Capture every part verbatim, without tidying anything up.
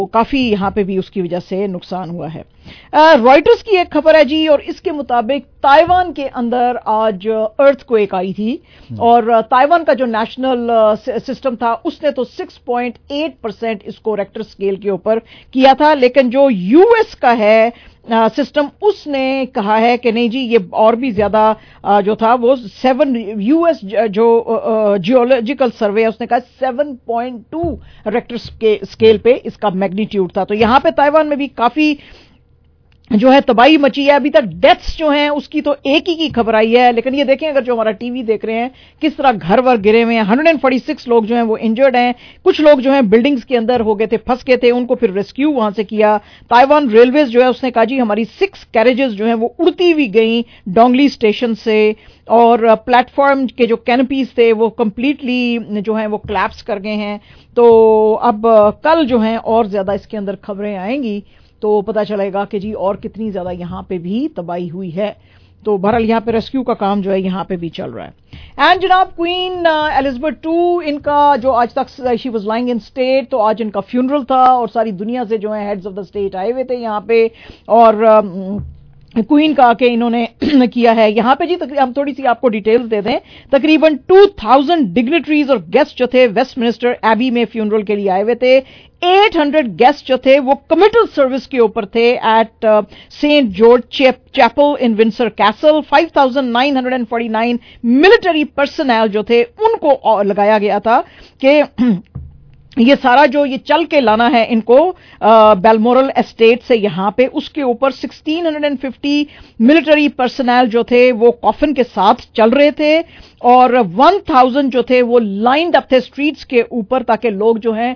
کافی یہاں پہ بھی اس کی وجہ سے نقصان ہوا ہے. رائٹرز کی ایک خبر ہے جی, اور اس کے مطابق تائیوان کے اندر آج ارتھ کویک آئی تھی, اور تائیوان کا جو نیشنل سسٹم تھا اس نے تو سکس پوائنٹ ایٹ پرسینٹ اس کو ریکٹر اسکیل کے اوپر کیا تھا, لیکن جو یو ایس کا ہے سسٹم اس نے کہا ہے کہ نہیں جی یہ اور بھی زیادہ جو تھا وہ سیون, یو ایس جو جیولوجیکل سروے ہے اس نے کہا seven point two Richter scale پہ اس کا میگنیٹیوڈ تھا. تو یہاں پہ تائیوان میں بھی کافی جو ہے تباہی مچی ہے. ابھی تک ڈیتھس جو ہیں اس کی تو ایک ہی کی خبر آئی ہے, لیکن یہ دیکھیں اگر جو ہمارا ٹی وی دیکھ رہے ہیں کس طرح گھر ور گرے ہوئے ہیں. ون ہنڈریڈ فورٹی سکس لوگ جو ہیں وہ انجرڈ ہیں, کچھ لوگ جو ہیں بلڈنگز کے اندر ہو گئے تھے, پھنس گئے تھے, ان کو پھر ریسکیو وہاں سے کیا. تائیوان ریلویز جو ہے اس نے کہا جی ہماری سکس کیریجز جو ہیں وہ اڑتی ہوئی گئیں ڈونگلی اسٹیشن سے, اور پلیٹ فارم کے جو کینپیز تھے وہ کمپلیٹلی جو ہیں وہ کلیپس کر گئے ہیں. تو اب کل جو ہیں اور زیادہ اس کے اندر خبریں آئیں گی تو پتہ چلے گا کہ جی اور کتنی زیادہ یہاں پہ بھی تباہی ہوئی ہے. تو بہرحال یہاں پہ ریسکیو کا کام جو ہے یہاں پہ بھی چل رہا ہے. اینڈ جناب کوئین ایلزابتھ ٹو ان کا جو آج تک she was lying in state, تو آج ان کا فیونرل تھا اور ساری دنیا سے جو ہے ہیڈز آف دا اسٹیٹ آئے ہوئے تھے یہاں پہ, اور کوئین کا کہ انہوں نے کیا ہے یہاں پہ جی. ہم تھوڑی سی آپ کو ڈیٹیلز دے دیں. تقریباً ٹو تھاؤزینڈ ڈگنیٹریز اور گیسٹ جو تھے ویسٹ منسٹر ایبی میں فیونرل کے لیے آئے ہوئے تھے. ایٹ ہنڈریڈ گیسٹ جو تھے وہ کمیٹل سروس کے اوپر تھے at Saint George Chapel in Windsor Castle. Five thousand nine hundred and forty nine military personnel جو تھے ان کو لگایا گیا تھا کہ یہ سارا جو یہ چل کے لانا ہے ان کو بیلمورل اسٹیٹ سے یہاں پہ, اس کے اوپر sixteen hundred and fifty military personnel جو تھے وہ کافن کے ساتھ چل رہے تھے, اور ون تھاؤزینڈ جو تھے وہ لائنڈ اپ تھے اسٹریٹس کے اوپر تاکہ لوگ جو ہیں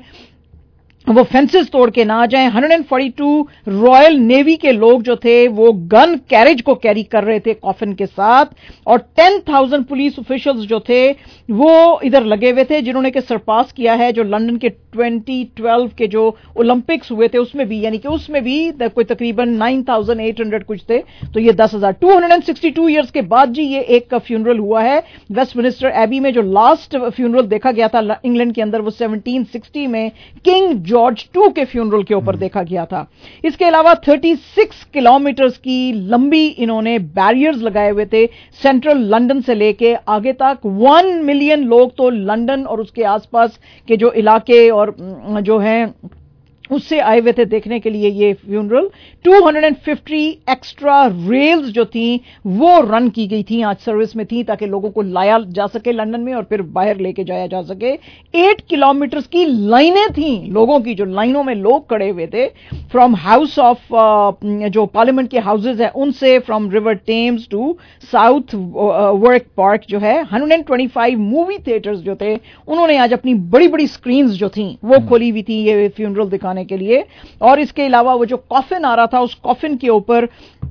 وہ فینسز توڑ کے نہ آ جائیں. One hundred forty two Royal Navy کے لوگ جو تھے وہ گن کیریج کو کیری کر رہے تھے کافن کے ساتھ, اور ٹین تھاؤزینڈ پولیس آفیشلز جو تھے وہ ادھر لگے ہوئے تھے جنہوں نے کہ سرپاس کیا ہے جو لندن کے ٹوینٹی ٹویلو کے جو اولمپکس ہوئے تھے اس میں بھی, یعنی کہ اس میں بھی کوئی تقریباً نائن تھاؤزینڈ ایٹ ہنڈریڈ کچھ تھے, تو یہ دس ہزار two hundred and sixty two years کے بعد جی یہ ایک کا فیونرل ہوا ہے ویسٹ منسٹر ایبی میں. جو لاسٹ فیونرل دیکھا گیا تھا انگلینڈ کے اندر وہ سیونٹین سکسٹی میں کنگ جارج ٹو کے فیونرل کے اوپر دیکھا گیا تھا. اس کے علاوہ تھرٹی سکس کلومیٹرز کی لمبی انہوں نے بیریئرز لگائے ہوئے تھے سینٹرل لندن سے لے کے آگے تک. ون ملین لوگ تو لندن اور اس کے آس پاس کے جو علاقے اور جو ہیں اس سے آئے ہوئے تھے دیکھنے کے لیے یہ funeral. Two hundred fifty extra rails جو تھیں وہ رن کی گئی تھیں, آج سروس میں تھیں تاکہ لوگوں کو لایا جا سکے لندن میں اور پھر باہر لے کے جایا جا سکے. ایٹ کلومیٹرز کی لائنیں تھیں لوگوں کی, جو لائنوں میں لوگ کھڑے ہوئے تھے فرام ہاؤس آف جو پارلیمنٹ کے ہاؤسز ہیں ان سے, from River Thames to Southwark Park جو ہے. One hundred twenty five movie theatres جو تھے انہوں نے آج اپنی بڑی بڑی اسکرینز جو تھیں وہ کھولی ہوئی تھیں یہ فیونرل دکھانے کے لیے. اور اس کے علاوہ وہ جو کافن آ رہا تھا اس کافن کے اوپر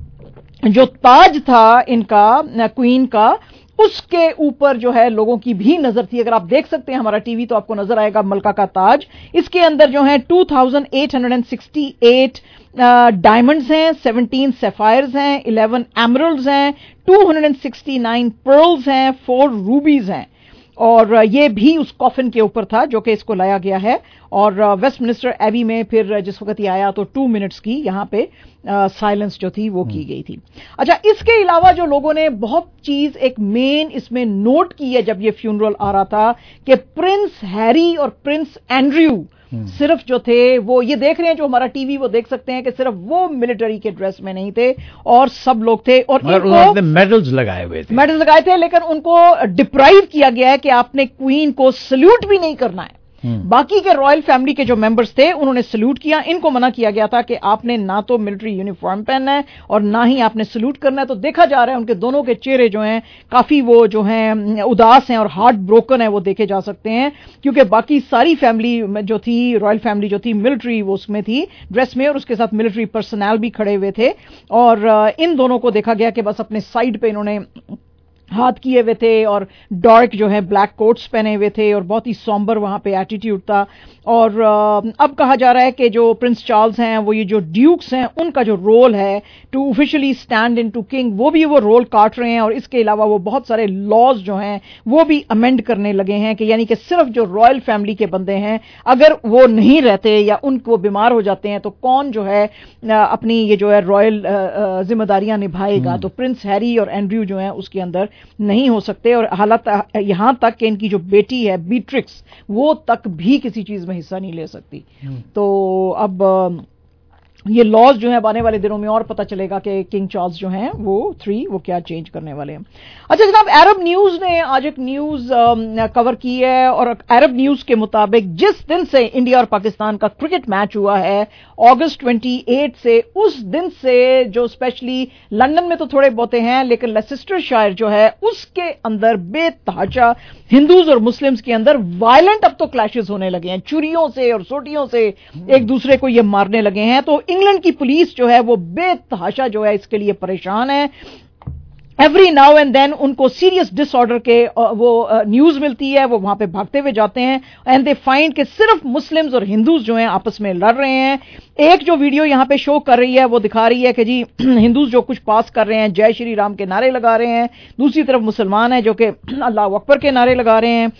جو تاج تھا ان کا کوئین کا, اس کے اوپر جو ہے لوگوں کی بھی نظر تھی. اگر آپ دیکھ سکتے ہیں ہمارا ٹی وی تو آپ کو نظر آئے گا ملکہ کا تاج. اس کے اندر جو ہیں two thousand eight hundred and sixty eight diamonds ہیں, سیونٹین سیفائرز ہیں, الیون ایمرلڈز ہیں, two hundred and sixty nine pearls ہیں, فور روبیز ہیں, اور یہ بھی اس کافن کے اوپر تھا جو کہ اس کو لایا گیا ہے. اور ویسٹ منسٹر ایبی میں پھر جس وقت یہ آیا تو ٹو منٹس کی یہاں پہ سائلنس جو تھی وہ کی گئی تھی. اچھا, اس کے علاوہ جو لوگوں نے بہت چیز ایک مین اس میں نوٹ کی ہے جب یہ فیونرل آ رہا تھا کہ پرنس ہیری اور پرنس اینڈریو صرف جو تھے وہ یہ دیکھ رہے ہیں جو ہمارا ٹی وی وہ دیکھ سکتے ہیں کہ صرف وہ ملٹری کے ڈریس میں نہیں تھے اور سب لوگ تھے, اور ان کو میڈلز لگائے ہوئے تھے میڈلز لگائے تھے لیکن ان کو ڈپرائیو کیا گیا ہے کہ آپ نے کوئین کو سلیوٹ بھی نہیں کرنا ہے. باقی کے رائل فیملی کے جو ممبرز تھے انہوں نے سلوٹ کیا, ان کو منع کیا گیا تھا کہ آپ نے نہ تو ملٹری یونیفارم پہننا ہے اور نہ ہی آپ نے سلوٹ کرنا ہے. تو دیکھا جا رہا ہے ان کے دونوں کے چہرے جو ہیں کافی وہ جو ہیں اداس ہیں اور ہارٹ بروکن ہے وہ دیکھے جا سکتے ہیں, کیونکہ باقی ساری فیملی جو تھی رائل فیملی جو تھی ملٹری وہ اس میں تھی ڈریس میں, اور اس کے ساتھ ملٹری پرسنل بھی کھڑے ہوئے تھے, اور ان دونوں کو دیکھا گیا کہ بس اپنے سائڈ پہ انہوں نے ہاتھ کیے ہوئے تھے اور ڈارک جو ہے بلیک کوٹس پہنے ہوئے تھے اور بہت ہی سومبر وہاں پہ ایٹیٹیوڈ تھا. اور اب کہا جا رہا ہے کہ جو پرنس چارلز ہیں وہ یہ جو ڈیوکس ہیں ان کا جو رول ہے to officially stand in to king وہ بھی وہ رول کاٹ رہے ہیں. اور اس کے علاوہ وہ بہت سارے لاز جو ہیں وہ بھی امینڈ کرنے لگے ہیں کہ یعنی کہ صرف جو رائل فیملی کے بندے ہیں اگر وہ نہیں رہتے یا ان کو بیمار ہو جاتے ہیں تو کون جو ہے اپنی یہ جو ہے رائل ذمہ داریاں نبھائے گا. تو پرنس ہیری اور اینڈریو جو ہیں اس کے اندر نہیں ہو سکتے. اور حالت یہاں تک کہ ان کی جو بیٹی ہے بیٹرکس وہ تک بھی کسی چیز میں حصہ نہیں لے سکتی. تو اب یہ لاز جو ہیں آنے والے دنوں میں اور پتہ چلے گا کہ کنگ چارلز جو ہیں وہ تھری وہ کیا چینج کرنے والے ہیں. اچھا جناب, عرب نیوز نے آج ایک نیوز کور کی ہے اور عرب نیوز کے مطابق جس دن سے انڈیا اور پاکستان کا کرکٹ میچ ہوا ہے اگست اٹھائیس سے, اس دن سے جو اسپیشلی لندن میں تو تھوڑے بہتے ہیں لیکن لیسسٹر شائر جو ہے اس کے اندر بے تحاشا ہندوز اور مسلمز کے اندر وائلنٹ اب تو کلیشز ہونے لگے ہیں, چوریوں سے اور سوٹیوں سے ایک دوسرے کو یہ مارنے لگے ہیں. تو انگلینڈ کی پولیس جو ہے وہ بے تحاشا جو ہے اس کے لیے پریشان ہے. ایوری ناؤ اینڈ دین ان کو سیریس ڈس آرڈر کے وہ نیوز ملتی ہے, وہ وہاں پہ بھاگتے ہوئے جاتے ہیں اینڈ دے فائنڈ کہ صرف مسلمز اور ہندوز جو ہیں آپس میں لڑ رہے ہیں. ایک جو ویڈیو یہاں پہ شو کر رہی ہے وہ دکھا رہی ہے کہ جی ہندوز جو کچھ پاس کر رہے ہیں جے شری رام کے نعرے لگا رہے ہیں, دوسری طرف مسلمان ہیں جو کہ اللہ اکبر کے نعرے لگا رہے ہیں.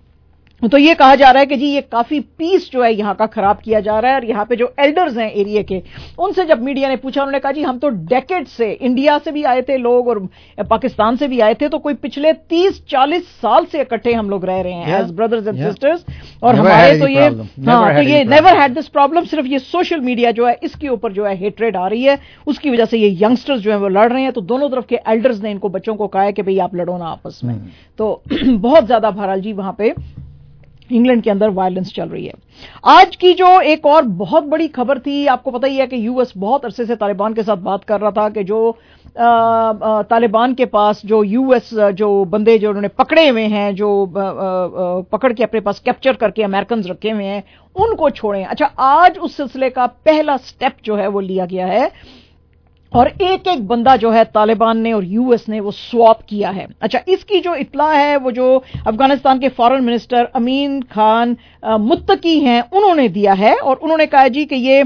تو یہ کہا جا رہا ہے کہ جی یہ کافی پیس جو ہے یہاں کا خراب کیا جا رہا ہے. اور یہاں پہ جو ایلڈرز ہیں ایریا کے ان سے جب میڈیا نے پوچھا انہوں نے کہا جی ہم تو ڈیکیڈ سے انڈیا سے بھی آئے تھے لوگ اور پاکستان سے بھی آئے تھے, تو کوئی پچھلے تیس چالیس سال سے اکٹھے ہم لوگ رہ رہے ہیں ایز بردرز اینڈ سسٹرز. اور ہمارے تو یہ ہاں تو یہ نیور ہیڈ دس پرابلم. صرف یہ سوشل میڈیا جو ہے اس کے اوپر جو ہے ہیٹریڈ آ رہی ہے, اس کی وجہ سے یہ ینگسٹرز جو ہیں وہ لڑ رہے ہیں. تو دونوں طرف کے ایلڈرز نے ان کو بچوں کو کہا ہے کہ بھئی آپ لڑو نا آپس میں. تو بہت زیادہ بہرحال جی وہاں پہ انگلینڈ کے اندر وائلنس چل رہی ہے. آج کی جو ایک اور بہت بڑی خبر تھی, آپ کو پتہ ہی ہے کہ یو ایس بہت عرصے سے طالبان کے ساتھ بات کر رہا تھا کہ جو آ, آ, طالبان کے پاس جو یو ایس جو بندے جو انہوں نے پکڑے ہوئے ہیں, جو آ, آ, پکڑ کے اپنے پاس کیپچر کر کے امریکنز رکھے ہوئے ہیں ان کو چھوڑیں. اچھا آج اس سلسلے کا پہلا سٹیپ جو ہے وہ لیا گیا ہے اور ایک ایک بندہ جو ہے طالبان نے اور یو ایس نے وہ سواپ کیا ہے. اچھا اس کی جو اطلاع ہے وہ جو افغانستان کے فارن منسٹر امین خان متقی ہیں انہوں نے دیا ہے. اور انہوں نے کہا جی کہ یہ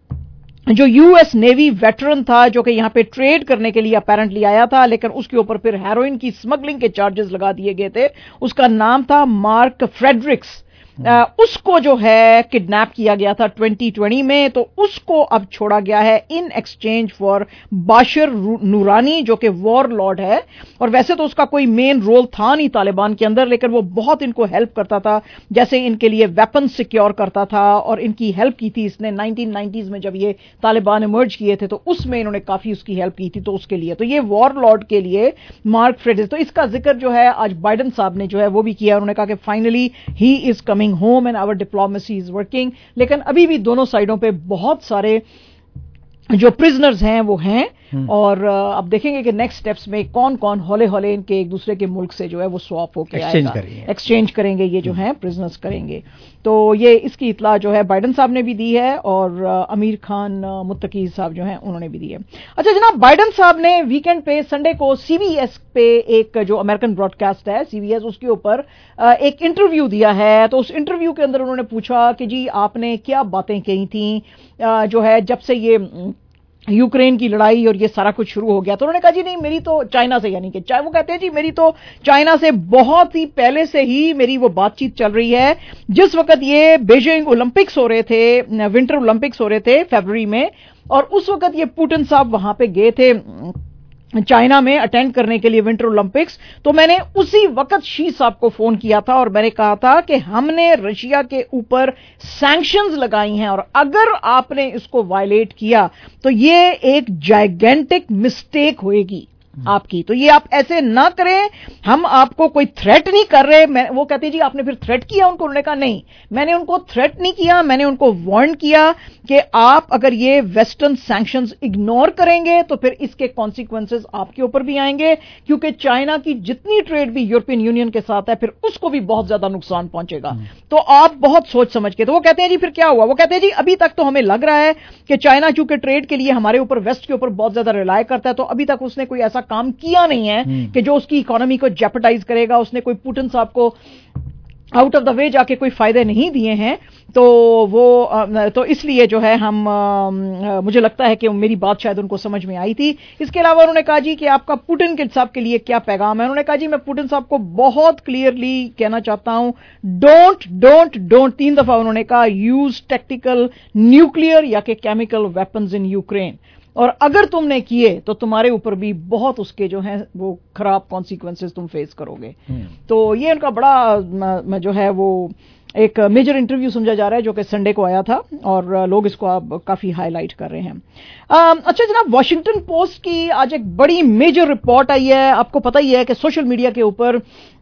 جو یو ایس نیوی ویٹرن تھا جو کہ یہاں پہ ٹریڈ کرنے کے لیے اپیرنٹلی آیا تھا لیکن اس کے اوپر پھر ہیروئن کی اسمگلنگ کے چارجز لگا دیے گئے تھے, اس کا نام تھا مارک فریڈرکس. اس کو جو ہے کڈنیپ کیا گیا تھا ٹوئنٹی ٹوئنٹی میں, تو اس کو اب چھوڑا گیا ہے ان ایکسچینج فار باشر نورانی جو کہ وار لارڈ ہے. اور ویسے تو اس کا کوئی مین رول تھا نہیں طالبان کے اندر, لیکن وہ بہت ان کو ہیلپ کرتا تھا, جیسے ان کے لیے ویپن سیکیور کرتا تھا اور ان کی ہیلپ کی تھی اس نے نائنٹین نائنٹیز میں جب یہ طالبان ایمرج کیے تھے تو اس میں انہوں نے کافی اس کی ہیلپ کی تھی. تو اس کے لیے تو یہ وار لارڈ کے لیے مارک فریڈرکس, تو اس کا ذکر جو ہے آج بائیڈن صاحب نے جو ہے وہ بھی کیا. انہوں نے کہا کہ finally he is coming home and our diplomacy is working. لیکن ابھی بھی دونوں سائڈوں پہ بہت سارے جو پرزنرز ہیں وہ ہیں اور اب دیکھیں گے کہ نیکسٹ سٹیپس میں کون کون ہولے ہولے ان کے ایک دوسرے کے ملک سے جو ہے وہ سواپ ہو کے آئے گا, ایکسچینج کریں گے, یہ جو ہیں پرزنرز کریں گے. تو یہ اس کی اطلاع جو ہے بائیڈن صاحب نے بھی دی ہے اور امیر خان متقی صاحب جو ہیں انہوں نے بھی دی ہے. اچھا جناب, بائیڈن صاحب نے ویکینڈ پہ سنڈے کو سی بی ایس پہ ایک جو امریکن براڈ کاسٹ ہے سی بی ایس اس کے اوپر ایک انٹرویو دیا ہے. تو اس انٹرویو کے اندر انہوں نے پوچھا کہ جی آپ نے کیا باتیں کہی تھیں جو ہے جب سے یہ یوکرین کی لڑائی اور یہ سارا کچھ شروع ہو گیا. تو انہوں نے کہا جی نہیں میری تو چائنا سے, یعنی کہ وہ کہتے ہیں جی میری تو چائنا سے بہت ہی پہلے سے ہی میری وہ بات چیت چل رہی ہے. جس وقت یہ بیجنگ اولمپکس ہو رہے تھے, ونٹر اولمپکس ہو رہے تھے فیبروری میں, اور اس وقت یہ پوٹن صاحب وہاں پہ گئے تھے چائنا میں اٹینڈ کرنے کے لیے ونٹر اولمپکس, تو میں نے اسی وقت شی صاحب کو فون کیا تھا اور میں نے کہا تھا کہ ہم نے رشیا کے اوپر سینکشنز لگائی ہیں اور اگر آپ نے اس کو وائلیٹ کیا تو یہ ایک جائگینٹک مسٹیک ہوئے گی آپ کی. تو یہ آپ ایسے نہ کریں, ہم آپ کو کوئی تھریٹ نہیں کر رہے. میں وہ کہتے جی آپ نے پھر تھریٹ کیا ان کو, انہوں نے کہا نہیں میں نے ان کو تھریٹ نہیں کیا, میں نے ان کو وارن کیا کہ آپ اگر یہ ویسٹرن سینکشنز اگنور کریں گے تو پھر اس کے کانسیکوینسز آپ کے اوپر بھی آئیں گے, کیونکہ چائنا کی جتنی ٹریڈ بھی یورپین یونین کے ساتھ ہے پھر اس کو بھی بہت زیادہ نقصان پہنچے گا. تو آپ بہت سوچ سمجھ کے. تو وہ کہتے ہیں جی پھر کیا ہوا, وہ کہتے ہیں جی ابھی تک تو ہمیں لگ رہا ہے کہ چائنا چونکہ ٹریڈ کے لیے ہمارے اوپر ویسٹ کے اوپر بہت زیادہ ریلائی کرتا ہے, تو ابھی تک اس نے کوئی ایسا کام کیا نہیں ہے کہ جو اس کی اکانومی کو جیپٹائز کرے گا. اس نے کوئی پوٹن صاحب کو آؤٹ آف دا وے جا کے کوئی فائدے نہیں دیے ہیں. تو وہ تو اس لیے جو ہے ہم مجھے لگتا ہے کہ میری بات شاید ان کو سمجھ میں آئی تھی. اس کے علاوہ انہوں نے کہا جی کہ آپ کا پوٹن کے صاحب کے لیے کیا پیغام ہے. انہوں نے کہا جی میں پوٹن صاحب کو بہت کلیئرلی کہنا چاہتا ہوں ڈونٹ ڈونٹ ڈونٹ تین دفعہ انہوں نے کہا یوز ٹیکٹیکل نیوکلیئر یا کہ کیمیکل ویپنز ان یوکرین, اور اگر تم نے کیے تو تمہارے اوپر بھی بہت اس کے جو ہیں وہ خراب کانسیکوینسز تم فیس کرو گے. تو یہ ان کا بڑا جو ہے وہ ایک میجر انٹرویو سمجھا جا رہا ہے جو کہ سنڈے کو آیا تھا, اور لوگ اس کو اب کافی ہائی لائٹ کر رہے ہیں. اچھا جناب, واشنگٹن پوسٹ کی آج ایک بڑی میجر رپورٹ آئی ہے. آپ کو پتہ ہی ہے کہ سوشل میڈیا کے اوپر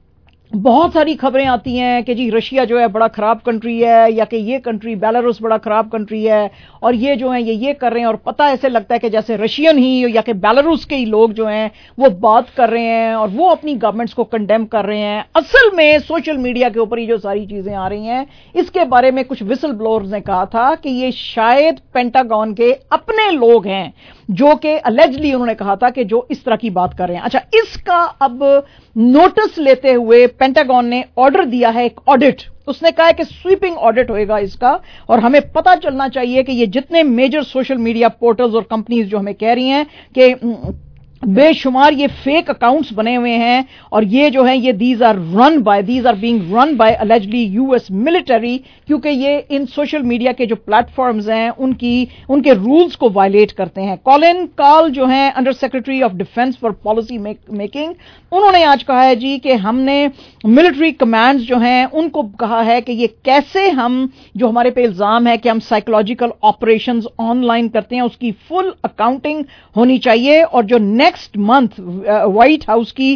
بہت ساری خبریں آتی ہیں کہ جی رشیا جو ہے بڑا خراب کنٹری ہے, یا کہ یہ کنٹری بیلاروس بڑا خراب کنٹری ہے, اور یہ جو ہیں یہ یہ کر رہے ہیں, اور پتہ ایسے لگتا ہے کہ جیسے رشین ہی یا کہ بیلاروس کے ہی لوگ جو ہیں وہ بات کر رہے ہیں اور وہ اپنی گورنمنٹس کو کنڈیم کر رہے ہیں. اصل میں سوشل میڈیا کے اوپر یہ جو ساری چیزیں آ رہی ہیں اس کے بارے میں کچھ وسل بلورز نے کہا تھا کہ یہ شاید پینٹاگون کے اپنے لوگ ہیں جو کہ الیجلی انہوں نے کہا تھا کہ جو اس طرح کی بات کر رہے ہیں. اچھا, اس کا اب نوٹس لیتے ہوئے پینٹاگون نے آرڈر دیا ہے ایک آڈٹ. اس نے کہا ہے کہ سویپنگ آڈٹ ہوئے گا اس کا, اور ہمیں پتہ چلنا چاہیے کہ یہ جتنے میجر سوشل میڈیا پورٹلز اور کمپنیز جو ہمیں کہہ رہی ہیں کہ بے شمار یہ فیک اکاؤنٹس بنے ہوئے ہیں, اور یہ جو ہیں یہ these are run by these are being run by allegedly U S military, کیونکہ یہ ان سوشل میڈیا کے جو پلیٹ فارمز ہیں ان کی ان کے رولز کو وائلیٹ کرتے ہیں. کولن کال جو ہیں under secretary of defence for policy making, انہوں نے آج کہا ہے جی کہ ہم نے ملٹری کمانڈز جو ہیں ان کو کہا ہے کہ یہ کیسے ہم جو ہمارے پہ الزام ہے کہ ہم سائیکولوجیکل آپریشنز آن لائن کرتے ہیں اس کی فل اکاؤنٹنگ ہونی چاہیے. اور جو نیکسٹ منتھ وائٹ ہاؤس کی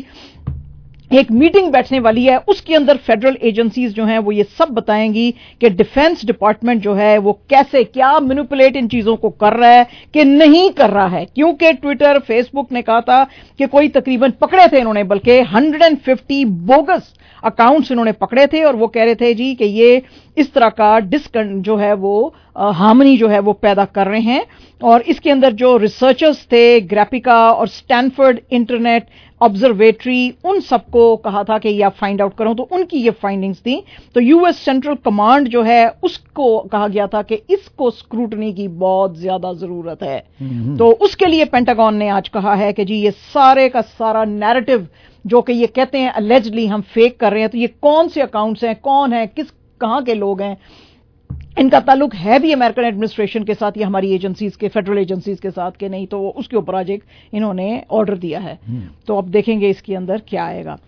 ایک میٹنگ بیٹھنے والی ہے اس کے اندر فیڈرل ایجنسیز جو ہیں وہ یہ سب بتائیں گی کہ ڈیفنس ڈپارٹمنٹ جو ہے وہ کیسے کیا مینوپولیٹ ان چیزوں کو کر رہا ہے کہ نہیں کر رہا ہے. کیونکہ ٹویٹر فیس بک نے کہا تھا کہ کوئی تقریباً پکڑے تھے انہوں نے, بلکہ one hundred fifty bogus accounts انہوں نے پکڑے تھے, اور وہ کہہ رہے تھے جی کہ یہ اس طرح کا ڈسکن جو ہے وہ ہارمنی جو ہے وہ پیدا کر رہے ہیں. اور اس کے اندر جو ریسرچرز تھے گرافیکا اور اسٹینفرڈ انٹرنیٹ آبزرویٹری, ان سب کو کہا تھا کہ یہ آپ فائنڈ آؤٹ کرو, تو ان کی یہ فائنڈنگز تھیں. تو یو ایس سینٹرل کمانڈ جو ہے اس کو کہا گیا تھا کہ اس کو اسکروٹنی کی بہت زیادہ ضرورت ہے. تو اس کے لیے پینٹاگون نے آج کہا ہے کہ جی یہ سارے کا سارا نیریٹو جو کہ یہ کہتے ہیں الیجلی ہم فیک کر رہے ہیں, تو یہ کون سے اکاؤنٹس ہیں, کون ہیں, کس کہاں کے لوگ ہیں, ان کا تعلق ہے بھی امریکن ایڈمنسٹریشن کے ساتھ یا ہماری ایجنسیز کے فیڈرل ایجنسیز کے ساتھ کہ نہیں, تو اس کے اوپر آج ایک انہوں نے آرڈر دیا ہے. تو اب دیکھیں گے اس کے اندر کیا آئے گا.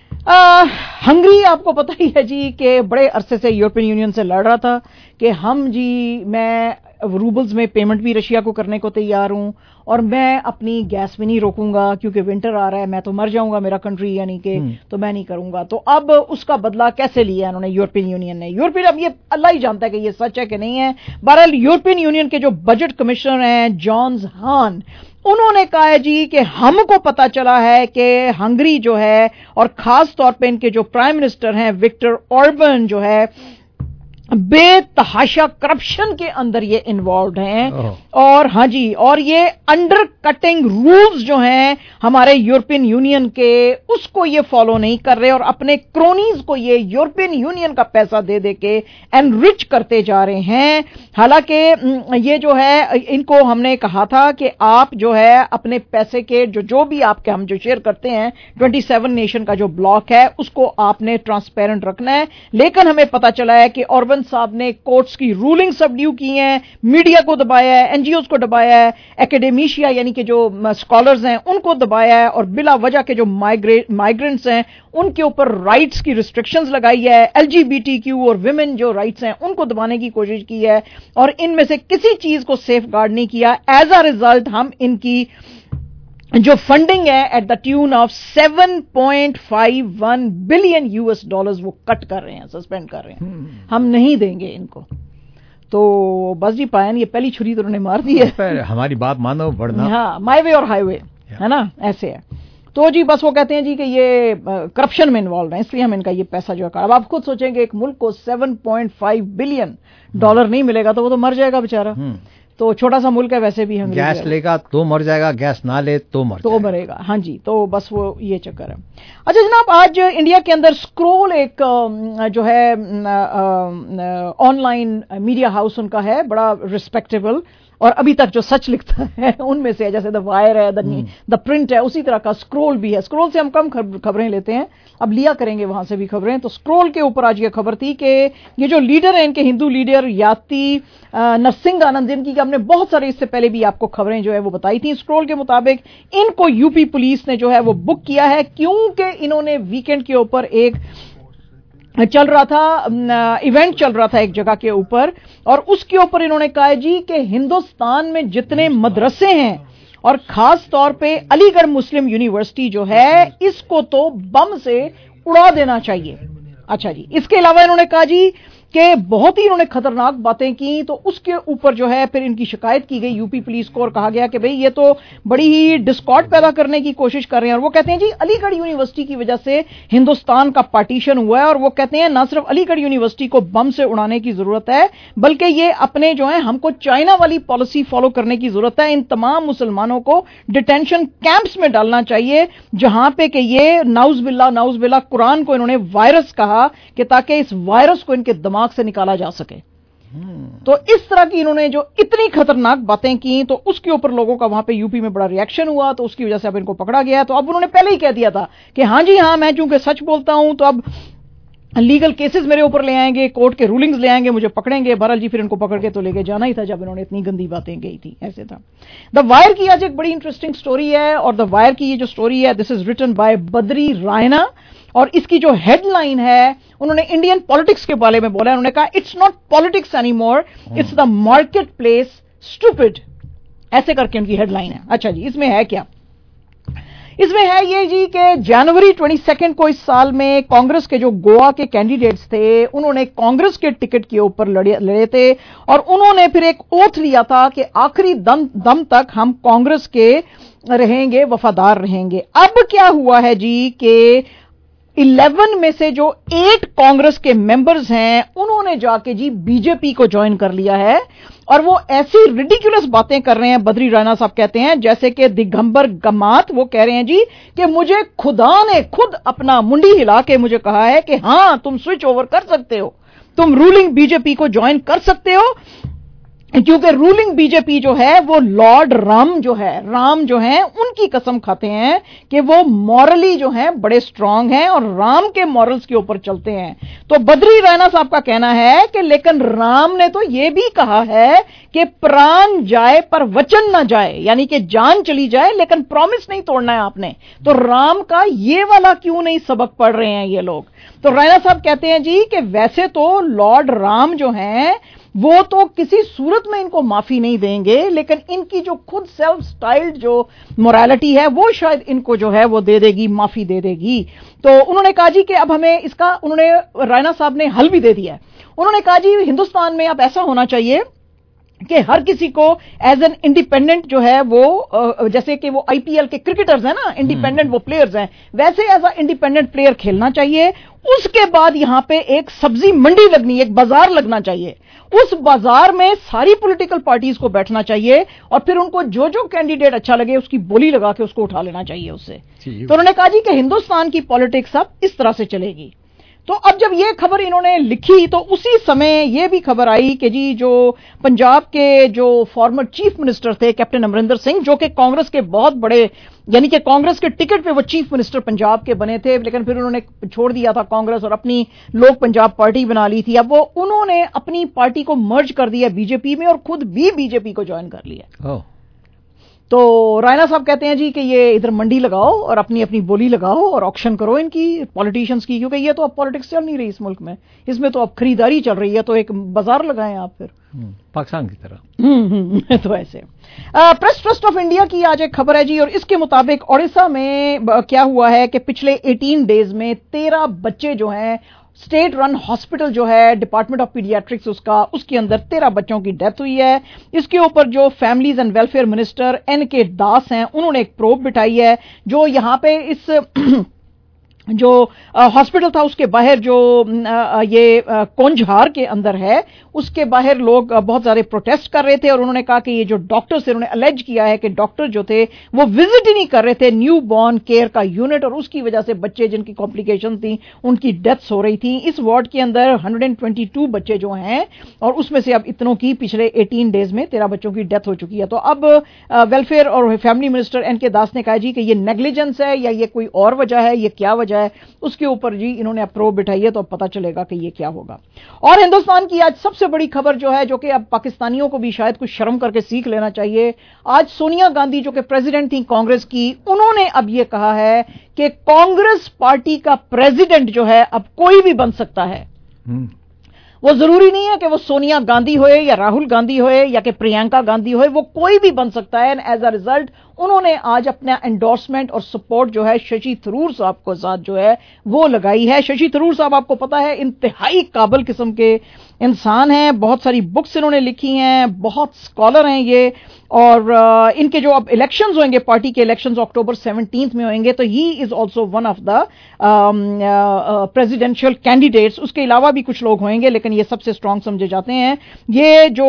ہنگری آپ کو پتہ ہی ہے جی کہ بڑے عرصے سے یورپین یونین سے لڑ رہا تھا کہ ہم جی میں روبلز میں پیمنٹ بھی رشیا کو کرنے کو تیار ہوں, اور میں اپنی گیس بھی نہیں روکوں گا کیونکہ ونٹر آ رہا ہے, میں تو مر جاؤں گا میرا کنٹری یعنی کہ, تو میں نہیں کروں گا. تو اب اس کا بدلہ کیسے لیا انہوں نے یورپین یونین نے. یورپین اب یہ اللہ ہی جانتا ہے کہ یہ سچ ہے کہ نہیں ہے. بہرحال یورپین یونین کے جو بجٹ کمشنر ہیں جانز ہان, انہوں نے کہا ہے جی کہ ہم کو پتا چلا ہے کہ ہنگری جو ہے اور خاص طور پہ ان کے جو پرائم منسٹر ہیں وکٹر اوربن جو ہے بے تحاشا کرپشن کے اندر یہ انوالوڈ ہیں. اور ہاں جی, اور یہ انڈر کٹنگ رولز جو ہیں ہمارے یورپین یونین کے اس کو یہ فالو نہیں کر رہے, اور اپنے کرونیز کو یہ یورپین یونین کا پیسہ دے دے کے انرچ کرتے جا رہے ہیں. حالانکہ یہ جو ہے ان کو ہم نے کہا تھا کہ آپ جو ہے اپنے پیسے کے جو جو بھی آپ کے ہم جو شیئر کرتے ہیں ٹوئنٹی سیون نیشن کا جو بلاک ہے اس کو آپ نے ٹرانسپیرنٹ رکھنا ہے. لیکن ہمیں پتا چلا ہے کہ اوربن صاحب نے کورٹس کی رولنگ سبڈیو کی ہیں, میڈیا کو دبایا ہے, این جی اوز کو دبایا ہے, ایکیڈیمیشیا یعنی کہ جو اسکالرز ہیں ان کو دبایا ہے, اور بلا وجہ کے جو مائیگرنٹس ہیں ان کے اوپر رائٹس کی ریسٹرکشنز لگائی ہے, L G B T Q اور ویمن جو رائٹس ہیں ان کو دبانے کی کوشش کی ہے, اور ان میں سے کسی چیز کو سیف گارڈ نہیں کیا. ایز اے ریزلٹ ہم ان کی جو فنڈنگ ہے at the tune of seven point five one billion U S dollars وہ کٹ کر رہے ہیں, سسپینڈ کر رہے ہیں, ہم نہیں دیں گے ان کو. تو بس جی پائن یہ پہلی چھری تو انہوں نے مار دی ہے, ہماری بات مانو بڑھنا, ہاں مائی وے اور ہائی وے ہے نا, ایسے ہے. تو جی بس وہ کہتے ہیں جی کہ یہ کرپشن میں انوالو ہیں اس لیے ہم ان کا یہ پیسہ جو ہے. اب آپ خود سوچیں کہ ایک ملک کو seven point five billion dollar نہیں ملے گا تو وہ تو مر جائے گا بیچارہ. تو چھوٹا سا ملک ہے ویسے بھی ہنگری گیس لے گا تو مر جائے گا, گیس نہ لے تو مر تو مرے گا. ہاں جی, تو بس وہ یہ چکر ہے. اچھا جناب, آج انڈیا کے اندر اسکرول ایک جو ہے آن لائن میڈیا ہاؤس ان کا ہے, بڑا ریسپیکٹیبل, اور ابھی تک جو سچ لکھتا ہے ان میں سے, جیسے دا وائر ہے, دا پرنٹ ہے, اسی طرح کا اسکرول بھی ہے. اسکرول سے ہم کم خبریں لیتے ہیں, اب لیا کریں گے وہاں سے بھی خبریں. تو اسکرول کے اوپر آج یہ خبر تھی کہ یہ جو لیڈر ہیں ان کے ہندو لیڈر یاتی نرسنگ آنند, جن کی ہم نے بہت سارے اس سے پہلے بھی آپ کو خبریں جو ہے وہ بتائی تھی. اسکرول کے مطابق ان کو یو پی پولیس نے جو ہے وہ بک کیا ہے, کیونکہ انہوں نے ویکینڈ کے اوپر ایک چل رہا تھا ایونٹ چل رہا تھا ایک جگہ کے اوپر, اور اس کے اوپر انہوں نے کہا جی کہ ہندوستان میں جتنے مدرسے ہیں اور خاص طور پہ علی گڑھ مسلم یونیورسٹی جو ہے اس کو تو بم سے اڑا دینا چاہیے. اچھا جی, اس کے علاوہ انہوں نے کہا جی کہ بہت ہی انہوں نے خطرناک باتیں کی, تو اس کے اوپر جو ہے پھر ان کی شکایت کی گئی یو پی پولیس کو, اور کہا گیا کہ بھئی یہ تو بڑی ہی ڈسکارڈ پیدا کرنے کی کوشش کر رہے ہیں. اور وہ کہتے ہیں جی علی گڑھ یونیورسٹی کی وجہ سے ہندوستان کا پارٹیشن ہوا ہے, اور وہ کہتے ہیں نہ صرف علی گڑھ یونیورسٹی کو بم سے اڑانے کی ضرورت ہے, بلکہ یہ اپنے جو ہے ہم کو چائنا والی پالیسی فالو کرنے کی ضرورت ہے. ان تمام مسلمانوں کو ڈیٹینشن کیمپس میں ڈالنا چاہیے, جہاں پہ کہ یہ نعوذ باللہ نعوذ باللہ قرآن کو انہوں نے وائرس کہا, کہ تاکہ اس وائرس کو ان کے دماغ سے نکالا جا سکے. تو اس طرح کی انہوں نے جو اتنی خطرناک باتیں کی, تو اس کے اوپر لوگوں کا وہاں پہ یو پی میں بڑا ریئیکشن ہوا, تو اس کی وجہ سے اب ان کو پکڑا گیا. تو اب انہوں نے پہلے ہی کہہ دیا تھا کہ ہاں جی ہاں, میں چونکہ سچ بولتا ہوں تو اب لیگل کیسز میرے اوپر لے آئیں گے, کورٹ کے رولنگز لے آئیں گے, مجھے پکڑیں گے. بہرحال جی پھر ان کو پکڑ کے تو لے کے جانا ہی تھا جب انہوں نے اتنی گندی باتیں کہی تھی. ایسے تھا. دا وائر کی آج ایک بڑی انٹرسٹنگ سٹوری ہے, اور دا وائر کی یہ جو سٹوری ہے دس از ریٹن بائی بدری رائنا, اور اس کی جو ہیڈ لائن ہے انہوں نے انڈین پالیٹکس کے بارے میں بولا. انہوں نے کہا it's not politics any more, it's the marketplace stupid, ایسے کر کے ان کی ہیڈ لائن ہے. اچھا جی, اس میں ہے کیا؟ اس میں ہے یہ جی کہ جنوری ٹوئنٹی سیکنڈ کو اس سال میں کانگریس کے جو گوا کے کینڈیڈیٹس تھے انہوں نے کانگریس کے ٹکٹ کے اوپر لڑے تھے, اور انہوں نے پھر ایک اوتھ لیا تھا کہ آخری دم دم تک ہم کانگریس کے رہیں گے, وفادار رہیں گے. اب کیا ہوا ہے جی کہ الیون میں سے جو ایٹ کانگریس کے ممبرز ہیں انہوں نے جا کے جی بی جے پی کو جوائن کر لیا ہے, اور وہ ایسی ریڈیکولس باتیں کر رہے ہیں. بدری رائنا صاحب کہتے ہیں جیسے کہ دگمبر گمات, وہ کہہ رہے ہیں جی کہ مجھے خدا نے خود اپنا منڈی ہلا کے مجھے کہا ہے کہ ہاں تم سوئچ اوور کر سکتے ہو, تم رولنگ بی جے پی کو جوائن کر سکتے ہو, کیونکہ رولنگ بی جے پی جو ہے وہ لارڈ رام جو ہے رام جو ہیں ان کی قسم کھاتے ہیں کہ وہ مورلی جو ہیں بڑے سٹرونگ ہیں اور رام کے مورلز کے اوپر چلتے ہیں. تو بدری رائنا صاحب کا کہنا ہے کہ لیکن رام نے تو یہ بھی کہا ہے کہ پران جائے پر وچن نہ جائے, یعنی کہ جان چلی جائے لیکن پرومس نہیں توڑنا ہے آپ نے. تو رام کا یہ والا کیوں نہیں سبق پڑھ رہے ہیں یہ لوگ؟ تو رائنا صاحب کہتے ہیں جی کہ ویسے تو لارڈ رام جو ہیں وہ تو کسی صورت میں ان کو معافی نہیں دیں گے, لیکن ان کی جو خود سیلف سٹائلڈ جو مورالٹی ہے وہ شاید ان کو جو ہے وہ دے دے گی, معافی دے دے گی. تو انہوں نے کہا جی کہ اب ہمیں اس کا, انہوں نے رائنا صاحب نے حل بھی دے دیا ہے. انہوں نے کہا جی ہندوستان میں اب ایسا ہونا چاہیے کہ ہر کسی کو ایز این انڈیپینڈنٹ جو ہے وہ, جیسے کہ وہ آئی پی ایل کے کرکٹرز ہیں نا انڈیپینڈنٹ وہ پلیئرز ہیں, ویسے ایز اے انڈیپینڈنٹ پلیئر کھیلنا چاہیے. اس کے بعد یہاں پہ ایک سبزی منڈی لگنی, ایک بازار لگنا چاہیے. اس بازار میں ساری پولیٹیکل پارٹیز کو بیٹھنا چاہیے اور پھر ان کو جو جو کینڈیڈیٹ اچھا لگے اس کی بولی لگا کے اس کو اٹھا لینا چاہیے اس سے. تو انہوں نے کہا جی کہ ہندوستان کی پالیٹکس اب اس طرح سے چلے گی. تو اب جب یہ خبر انہوں نے لکھی تو اسی سمے یہ بھی خبر آئی کہ جی جو پنجاب کے جو فارمر چیف منسٹر تھے کیپٹن امرندر سنگھ, جو کہ کانگریس کے بہت بڑے, یعنی کہ کانگریس کے ٹکٹ پہ وہ چیف منسٹر پنجاب کے بنے تھے, لیکن پھر انہوں نے چھوڑ دیا تھا کانگریس اور اپنی لوک پنجاب پارٹی بنا لی تھی. اب وہ انہوں نے اپنی پارٹی کو مرج کر دیا بی جے پی میں اور خود بھی بی جے پی کو جوائن کر لیا. oh. تو رائنا صاحب کہتے ہیں جی کہ یہ ادھر منڈی لگاؤ اور اپنی اپنی بولی لگاؤ اور آکشن کرو ان کی پولیٹیشینز کی, کیونکہ یہ تو اب پالیٹکس چل نہیں رہی اس ملک میں, اس میں تو اب خریداری چل رہی ہے. تو ایک بازار لگائیں آپ پھر پاکستان کی طرح. تو ایسے پریس ٹرسٹ آف انڈیا کی آج ایک خبر ہے جی, اور اس کے مطابق اڑیسہ میں کیا ہوا ہے کہ پچھلے ایٹین ڈیز میں تیرہ بچے جو ہیں اسٹیٹ رن ہاسپٹل جو ہے ڈپارٹمنٹ آف پیڈیاٹرکس اس کا, اس کے اندر تیرہ بچوں کی ڈیتھ ہوئی ہے. اس کے اوپر جو families and welfare minister N K Das ہیں انہوں نے ایک پروب بٹھائی ہے جو یہاں پہ اس جو ہاسپٹل تھا اس کے باہر جو یہ کونجھار کے اندر ہے اس کے باہر لوگ بہت سارے پروٹیسٹ کر رہے تھے اور انہوں نے کہا کہ یہ جو ڈاکٹر سے انہوں نے الیج کیا ہے کہ ڈاکٹر جو تھے وہ وزٹ ہی نہیں کر رہے تھے نیو بورن کیئر کا یونٹ اور اس کی وجہ سے بچے جن کی کمپلیکیشن تھیں ان کی ڈیتھس ہو رہی تھیں. اس وارڈ کے اندر ایک سو بائیس بچے جو ہیں اور اس میں سے اب اتنوں کی پچھلے اٹھارہ ڈیز میں تیرہ بچوں کی ڈیتھ ہو چکی ہے. تو اب ویلفیئر اور family minister N K Das نے کہا جی کہ یہ نیگلیجنس ہے یا یہ کوئی اور وجہ ہے, یہ کیا وجہ ہے, اس کے اوپر جی انہوں نے اپروو بٹھائی ہے تو اب پتہ چلے گا کہ یہ کیا ہوگا. اور ہندوستان کی آج سب سے بڑی خبر جو ہے جو کہ اب پاکستانیوں کو بھی شاید کچھ شرم کر کے سیکھ لینا چاہیے, آج سونیا گاندھی جو کہ پریزیڈنٹ تھیں کانگریس کی, انہوں نے اب یہ کہا ہے کہ کانگریس پارٹی کا پریزیڈنٹ جو ہے اب کوئی بھی بن سکتا ہے. وہ ضروری نہیں ہے کہ وہ سونیا گاندھی ہوئے یا راہل گاندھی ہوئے یا کہ پرینکا گاندھی ہوئے, وہ کوئی بھی بن سکتا ہے. ایز اے ریزلٹ انہوں نے آج اپنا انڈورسمنٹ اور سپورٹ جو ہے ششی تھرور صاحب کو ساتھ جو ہے وہ لگائی ہے. ششی تھرور صاحب آپ کو پتا ہے انتہائی قابل قسم کے انسان ہیں, بہت ساری بکس انہوں نے لکھی ہیں, بہت اسکالر ہیں یہ, اور ان کے جو اب الیکشنز ہوئیں گے پارٹی کے الیکشنز اکتوبر سیونٹینتھ میں ہوئیں گے تو he is also one of the presidential candidates. اس کے علاوہ بھی کچھ لوگ ہوئیں گے لیکن یہ سب سے اسٹرانگ سمجھے جاتے ہیں. یہ جو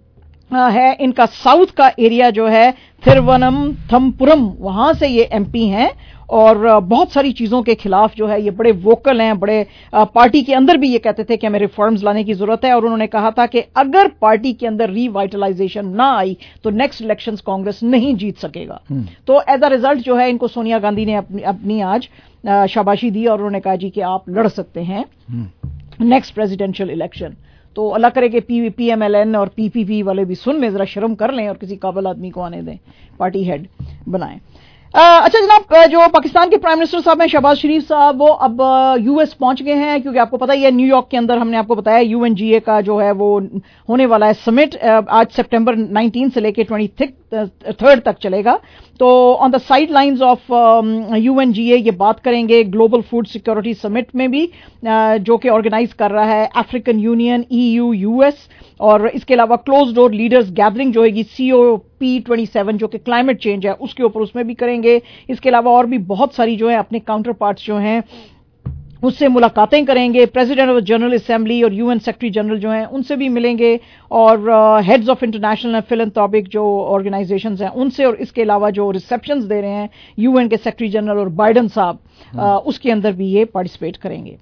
ہے ان کا ساؤتھ کا ایریا جو ہے تھروونم تھمپورم, وہاں سے یہ ایم پی ہیں اور بہت ساری چیزوں کے خلاف جو ہے یہ بڑے ووکل ہیں, بڑے پارٹی کے اندر بھی یہ کہتے تھے کہ ہمیں ریفارمز لانے کی ضرورت ہے. اور انہوں نے کہا تھا کہ اگر پارٹی کے اندر ری وائٹلائزیشن نہ آئی تو نیکسٹ الیکشنز کانگریس نہیں جیت سکے گا. تو ایز اے ریزلٹ جو ہے ان کو سونیا گاندھی نے اپنی اپنی آج شاباشی دی اور انہوں نے کہا جی کہ آپ لڑ سکتے ہیں نیکسٹ پریزیڈینشیل الیکشن. تو اللہ کرے کہ P P M L N اور پی پی پی والے بھی سن میں ذرا شرم کر لیں اور کسی قابل آدمی کو آنے دیں, پارٹی ہیڈ بنائیں. اچھا جناب, جو پاکستان کے پرائم منسٹر صاحب ہیں شہباز شریف صاحب, وہ اب یو ایس پہنچ گئے ہیں کیونکہ آپ کو پتا ہی ہے نیو یارک کے اندر ہم نے آپ کو بتایا یو این جی اے کا جو ہے وہ ہونے والا ہے سمٹ, آج سپٹمبر نائنٹین سے لے کے ٹوئنٹی تھرڈ تک چلے گا. تو on the sidelines of U N G A یہ بات کریں گے گلوبل فوڈ سیکورٹی سمٹ میں بھی جو کہ آرگنائز کر رہا ہے African Union, E U, U S, اور اس کے علاوہ کلوز ڈور لیڈرز گیدرنگ جو ہے گی سی او پی ٹوئنٹی سیون جو کہ کلائمیٹ چینج ہے اس کے اوپر اس میں بھی کریں گے. اس کے علاوہ اور بھی بہت ساری جو ہے اپنے کاؤنٹر پارٹس جو ہیں اس سے ملاقاتیں کریں گے. پریزیڈنٹ آف جنرل اسمبلی اور یو این سیکرٹری جنرل جو ہیں ان سے بھی ملیں گے, اور heads of international and philanthropic جو آرگنائزیشنز ہیں ان سے, اور اس کے علاوہ جو ریسیپشنز دے رہے ہیں یو این کے سیکرٹری جنرل اور بائیڈن صاحب اس کے اندر بھی یہ پارٹیسپیٹ کریں گے.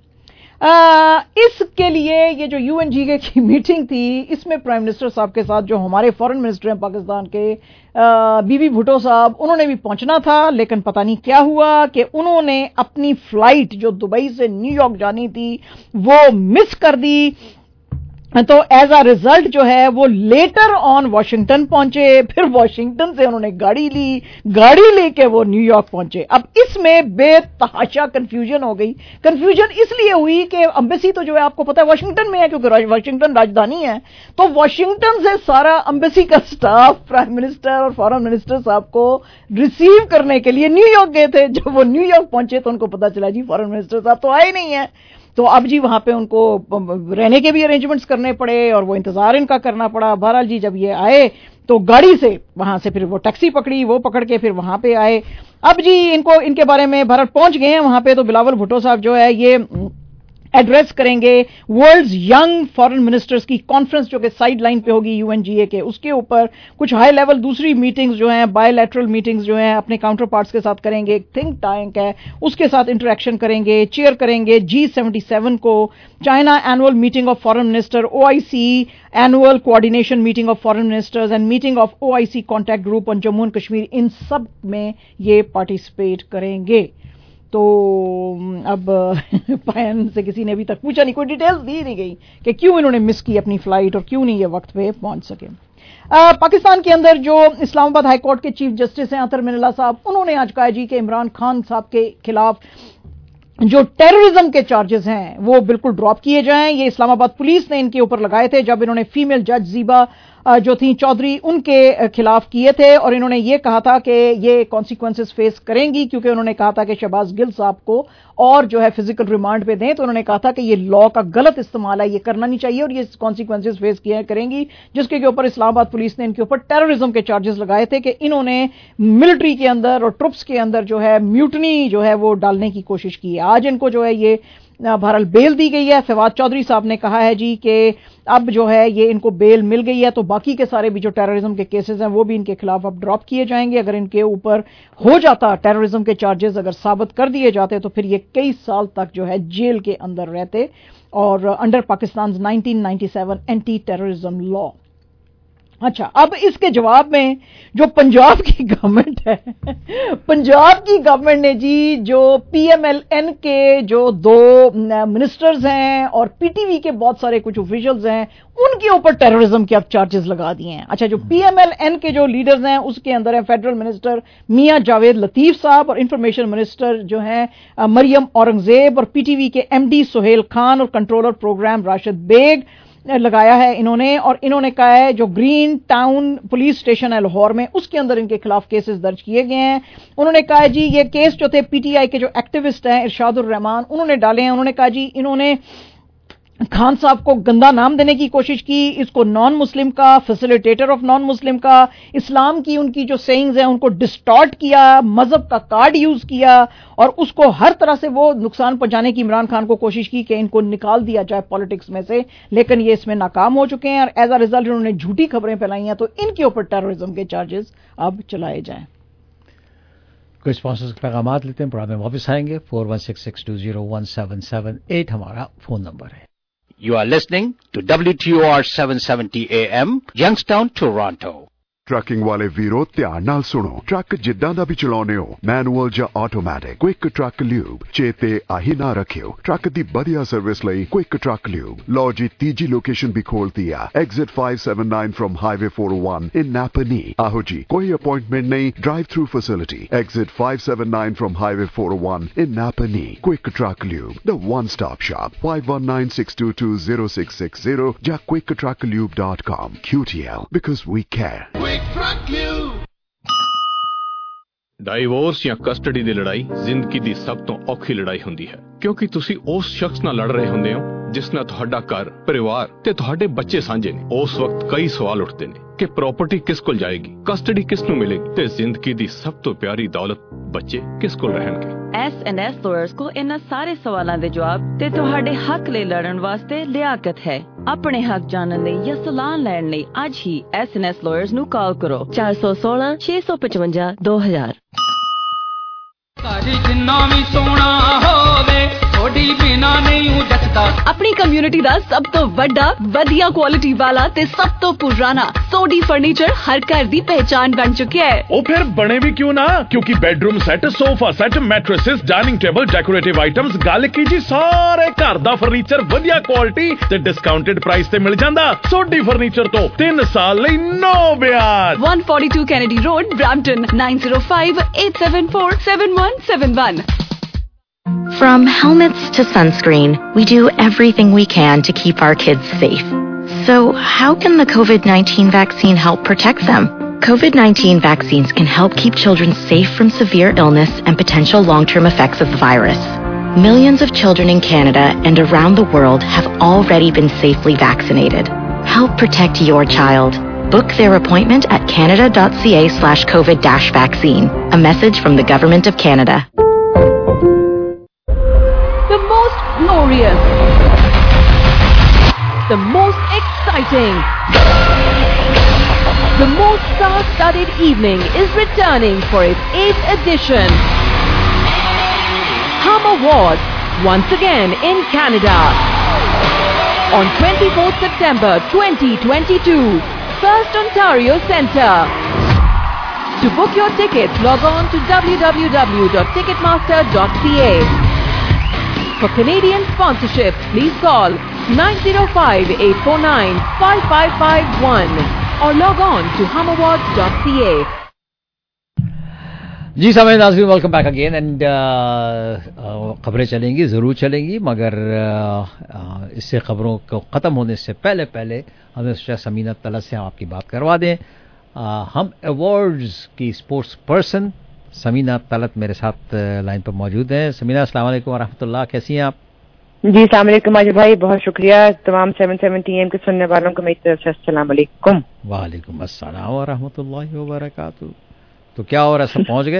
آ, اس کے لیے یہ جو یو این جی اے کی میٹنگ تھی اس میں پرائم منسٹر صاحب کے ساتھ جو ہمارے فارن منسٹر ہیں پاکستان کے بی بی بھٹو صاحب, انہوں نے بھی پہنچنا تھا لیکن پتہ نہیں کیا ہوا کہ انہوں نے اپنی فلائٹ جو دبئی سے نیو یارک جانی تھی وہ مس کر دی. تو ایز اے ریزلٹ جو ہے وہ لیٹر آن واشنگٹن پہنچے, پھر واشنگٹن سے انہوں نے گاڑی لی, گاڑی لے کے وہ نیو یارک پہنچے. اب اس میں بے تحاشا کنفیوژن ہو گئی. کنفیوژن اس لیے ہوئی کہ امبیسی تو جو ہے آپ کو پتا ہے واشنگٹن میں ہے کیونکہ واشنگٹن راجدھانی ہے, تو واشنگٹن سے سارا امبیسی کا سٹاف پرائم منسٹر اور فارن منسٹر صاحب کو ریسیو کرنے کے لیے نیو یارک گئے تھے. جب وہ نیو یارک پہنچے تو ان کو پتا چلا جی فارن منسٹر صاحب تو آئے نہیں ہیں. تو اب جی وہاں پہ ان کو رہنے کے بھی ارینجمنٹس کرنے پڑے اور وہ انتظار ان کا کرنا پڑا. بہرحال جی جب یہ آئے تو گاڑی سے وہاں سے پھر وہ ٹیکسی پکڑی, وہ پکڑ کے پھر وہاں پہ آئے. اب جی ان کو ان کے بارے میں بھارت پہنچ گئے ہیں وہاں پہ. تو بلاول بھٹو صاحب جو ہے یہ ایڈریس کریں گے ورلڈز ینگ فارن منسٹرز کی کانفرنس جو کہ سائیڈ لائن پہ ہوگی یو این جی اے کے, اس کے اوپر کچھ ہائی لیول دوسری میٹنگز جو ہیں بائی لیٹرل میٹنگز جو ہیں اپنے کاؤنٹر پارٹس کے ساتھ کریں گے. ایک تھنک ٹینک ہے اس کے ساتھ انٹریکشن کریں گے, چیئر کریں گے جی سیونٹی سیون کو, China annual meeting of foreign minister, O I C annual coordination meeting of foreign ministers and meeting of O I C contact group on Jammu and Kashmir, ان سب میں یہ پارٹیسپیٹ کریں گے. تو اب پائن سے کسی نے ابھی تک پوچھا نہیں, کوئی ڈیٹیلز دی نہیں گئی کہ کیوں انہوں نے مس کی اپنی فلائٹ اور کیوں نہیں یہ وقت پہ پہنچ سکے. آ, پاکستان کے اندر جو اسلام آباد ہائی کورٹ کے چیف جسٹس ہیں اطہر من اللہ صاحب, انہوں نے آج کہا جی کہ عمران خان صاحب کے خلاف جو ٹیررزم کے چارجز ہیں وہ بالکل ڈراپ کیے جائیں. یہ اسلام آباد پولیس نے ان کے اوپر لگائے تھے جب انہوں نے فیمیل جج زیبا जो थी चौधरी उनके खिलाफ किए थे और इन्होंने ये कहा था कि ये कॉन्सिक्वेंसेस फेस करेंगी क्योंकि उन्होंने कहा था कि शहबाज गिल साहब को और जो है फिजिकल रिमांड पे दें। तो उन्होंने कहा था कि ये लॉ का गलत इस्तेमाल है, ये करना नहीं चाहिए और ये कॉन्सिक्वेंसेस फेस किए करेंगी, जिसके के ऊपर इस्लामाबाद पुलिस ने इनके ऊपर टेररिज्म के चार्जेस लगाए थे कि इन्होंने मिलिट्री के अंदर और ट्रुप्स के अंदर जो है म्यूटनी जो है वो डालने की कोशिश की है। आज इनको जो है ये बहरहाल बेल दी गई है। फवाद चौधरी साहब ने कहा है जी कि अब जो है ये इनको बेल मिल गई है तो बाकी के सारे भी जो टेररिज्म के केसेस हैं वो भी इनके खिलाफ अब ड्रॉप किए जाएंगे। अगर इनके ऊपर हो जाता टेररिज्म के चार्जेस अगर साबित कर दिए जाते तो फिर ये कई साल तक जो है जेल के अंदर रहते और under Pakistan nineteen ninety seven anti terrorism law. अच्छा, अब इसके जवाब में जो पंजाब की गवर्नमेंट है, पंजाब की गवर्नमेंट ने जी जो पीएमएलएन के जो दो मिनिस्टर्स हैं और पीटीवी के बहुत सारे कुछ ऑफिशियल्स हैं उनके ऊपर टेररिज्म के अब चार्जेस लगा दिए हैं। अच्छा, जो पीएमएलएन के जो लीडर्स हैं उसके अंदर है फेडरल मिनिस्टर मियां जावेद लतीफ साहब और इंफॉर्मेशन मिनिस्टर जो हैं मरियम औरंगजेब और पीटीवी के एमडी सुहेल खान और कंट्रोलर प्रोग्राम राशिद बेग लगाया है इन्होंने। और इन्होंने कहा है जो ग्रीन टाउन पुलिस स्टेशन है लाहौर में उसके अंदर इनके खिलाफ केसेस दर्ज किए गए हैं। उन्होंने कहा है जी ये केस जो थे पीटीआई के जो एक्टिविस्ट हैं इरशादुर रहमान उन्होंने डाले हैं। उन्होंने कहा जी इन्होंने खान साहब को गंदा नाम देने की कोशिश की, इसको नॉन मुस्लिम का, फैसिलिटेटर ऑफ नॉन मुस्लिम का, इस्लाम की उनकी जो सेइंग्स हैं उनको डिस्टॉर्ट किया, मजहब का कार्ड यूज किया और उसको हर तरह से वो नुकसान पहुंचाने की इमरान खान को कोशिश की कि इनको निकाल दिया जाए पॉलिटिक्स में से, लेकिन ये इसमें नाकाम हो चुके हैं और एज अ रिजल्ट इन्होंने झूठी खबरें फैलाई हैं तो इनके ऊपर टेररिज्म के चार्जेस अब चलाए जाएं। कोई स्पॉन्सर्स के पैगाम लेते हैं, बाद में वापस आएंगे। Four one six six two zero one seven seven eight हमारा फोन नंबर है। You are listening to W T O R seven seventy A M, Youngstown, Toronto. Trucking ਵਾਲੇ ਵੀਰੋ ਧਿਆਨ ਨਾਲ ਸੁਣੋ। ਟਰੱਕ ਜਿੱਦਾਂ ਦਾ ਵੀ ਚਲਾਉਂਦੇ ਹੋ, ਮੈਨੂਅਲ ਜਾਂ ਆਟੋਮੈਟਿਕ, ਕੁਇਕ ਟਰੱਕ ਲਿਊਬ ਚੇਤੇ ਆਹੀ ਨਾ ਰੱਖਿਓ। ਟਰੱਕ ਦੀ ਵਧੀਆ ਸਰਵਿਸ ਲਈ ਕੁਇਕ ਟਰੱਕ ਲਿਊਬ। ਲਓ ਜੀ ਤੀਜੀ ਲੋਕੇਸ਼ਨ ਵੀ ਖੋਲਤੀ ਆ, exit five seventy-nine from highway four oh one in Napanee. ਆਹੋ ਜੀ, ਕੋਈ ਅਪਾਇੰਟਮੈਂਟ ਨਹੀਂ, drive through facility. Exit five seventy-nine from highway four oh one in Napanee. Quick truck lube, the one stop shop. five one nine six two two zero six six zero ਜਾਂ quick truck lube dot com। Q T L, because we care। Divorce ਜਾਂ custody ਦੀ ਲੜਾਈ ਜ਼ਿੰਦਗੀ ਦੀ ਸਭ ਤੋਂ ਔਖੀ ਲੜਾਈ ਹੁੰਦੀ ਹੈ ਕਿਉਂਕਿ ਤੁਸੀਂ ਉਸ ਸ਼ਖਸ ਨਾਲ ਲੜ ਰਹੇ ਹੁੰਦੇ ਹੋ ਜਿਸ ਨਾਲ ਤੁਹਾਡਾ ਘਰ, ਪਰਿਵਾਰ ਤੇ ਤੁਹਾਡੇ ਬੱਚੇ ਸਾਂਝੇ ਨੇ। ਉਸ ਵਕਤ ਕਈ ਸਵਾਲ ਉੱਠਦੇ ਨੇ ਕਿ ਪ੍ਰਾਪਰਟੀ ਕਿਸ ਕੋਲ ਜਾਏਗੀ, ਕਸਟਡੀ ਕਿਸ ਨੂੰ ਮਿਲੇਗੀ ਤੇ ਜ਼ਿੰਦਗੀ ਦੀ ਸਭ ਤੋਂ ਪਿਆਰੀ ਦੌਲਤ ਬੱਚੇ ਕਿਸ ਕੋਲ ਰਹਿਣਗੇ। ਐਸ ਐਂਡ ਐਸ ਲਾਇਰਸ ਕੋ ਇਹਨਾਂ ਸਾਰੇ ਸਵਾਲਾਂ ਦੇ ਜਵਾਬ ਤੇ ਤੁਹਾਡੇ ਹੱਕ ਲਈ ਲੜਨ ਵਾਸਤੇ ਲਿਆਕਤ ਹੈ। ਆਪਣੇ ਹੱਕ ਜਾਣਨ ਲਈ ਜਾਂ ਸਲਾਹ ਲੈਣ ਲਈ ਅੱਜ ਹੀ ਐਸ ਐਂਡ ਐਸ ਲਾਇਰਸ ਨੂੰ ਕਾਲ ਕਰੋ ਚਾਰ ਸੌ ਸੋਲਾਂ ਛੇ ਸੌ ਪਚਵੰਜਾ ਦੋ ਹਜ਼ਾਰ। ਜਿੰਨਾ ਵੀ ਸੋਹਣਾ ਹੋਵੇ ਥੋੜੀ ਬਿਨਾ ਨਹੀਂ ਜੱਟਦਾ। ਆਪਣੀ ਕਮਿਊਨਿਟੀ ਦਾ ਸਭ ਤੋਂ ਵੱਡਾ, ਵਧੀਆ ਕੁਆਲਿਟੀ ਵਾਲਾ ਤੇ ਸਭ ਤੋਂ ਪੁਰਾਣਾ ਸੋਡੀ ਫਰਨੀਚਰ ਹਰ ਘਰ ਦੀ ਪਹਿਚਾਨ ਬਣ ਚੁੱਕਿਆ ਹੈ। ਉਹ ਫਿਰ ਬਣੇ ਵੀ ਕਿਉਂ ਨਾ, ਕਿਉਂਕਿ bedroom set, sofa set, mattresses, dining table, decorative items, ਗੱਲ ਕੀ ਜੀ ਸਾਰੇ ਘਰ ਦਾ ਫਰਨੀਚਰ ਵਧੀਆ ਕੁਆਲਿਟੀ ਤੇ ਡਿਸਕਾਊਂਟਡ ਪ੍ਰਾਈਸ ਤੇ ਮਿਲ ਜਾਂਦਾ। ਸੋਡੀ ਫਰਨੀਚਰ ਤੋਂ ਤਿੰਨ ਸਾਲ ਲਈ ਨੋ ਵਿਆਜ। one forty-two Kennedy Road, Brampton, nine zero five eight seven four seven one seven one. From helmets to sunscreen, we do everything we can to keep our kids safe. So how can the COVID nineteen vaccine help protect them? COVID nineteen vaccines can help keep children safe from severe illness and potential long-term effects of the virus. Millions of children in Canada and around the world have already been safely vaccinated. Help protect your child. Book their appointment at canada.ca slash COVID dash vaccine. A message from the Government of Canada. The most glorious, the most exciting, the most star-studded evening is returning for its eighth edition. Hum Awards, once again in Canada. On twenty-fourth September twenty twenty-two, First Ontario Centre. To book your tickets, log on to w w w dot ticketmaster dot c a. For Canadian sponsorships, please call nine zero five eight four nine five five five one or log on to hum awards dot c a. جی سامعین ناظرین welcome back again and خبریں چلیں گی ضرور چلیں گی مگر اس سے خبروں کو ختم ہونے سے پہلے پہلے ہمیں سوچا سمینہ طلعت سے ہم آپ کی بات کروا دیں. ہم ایوارڈز کی اسپورٹس پرسن سمینہ طلعت میرے ساتھ لائن پر موجود ہیں. سمینہ السلام علیکم ورحمۃ اللہ, کیسی ہیں آپ؟ جی السلام علیکم ماجد بھائی, بہت شکریہ. تمام سیون سیونٹی ایم کے سننے والوں کو میری طرف سے السلام علیکم. وعلیکم السلام ورحمۃ اللہ وبرکاتہ. تو کیا ہو رہا ہے, سب پہنچ گئے؟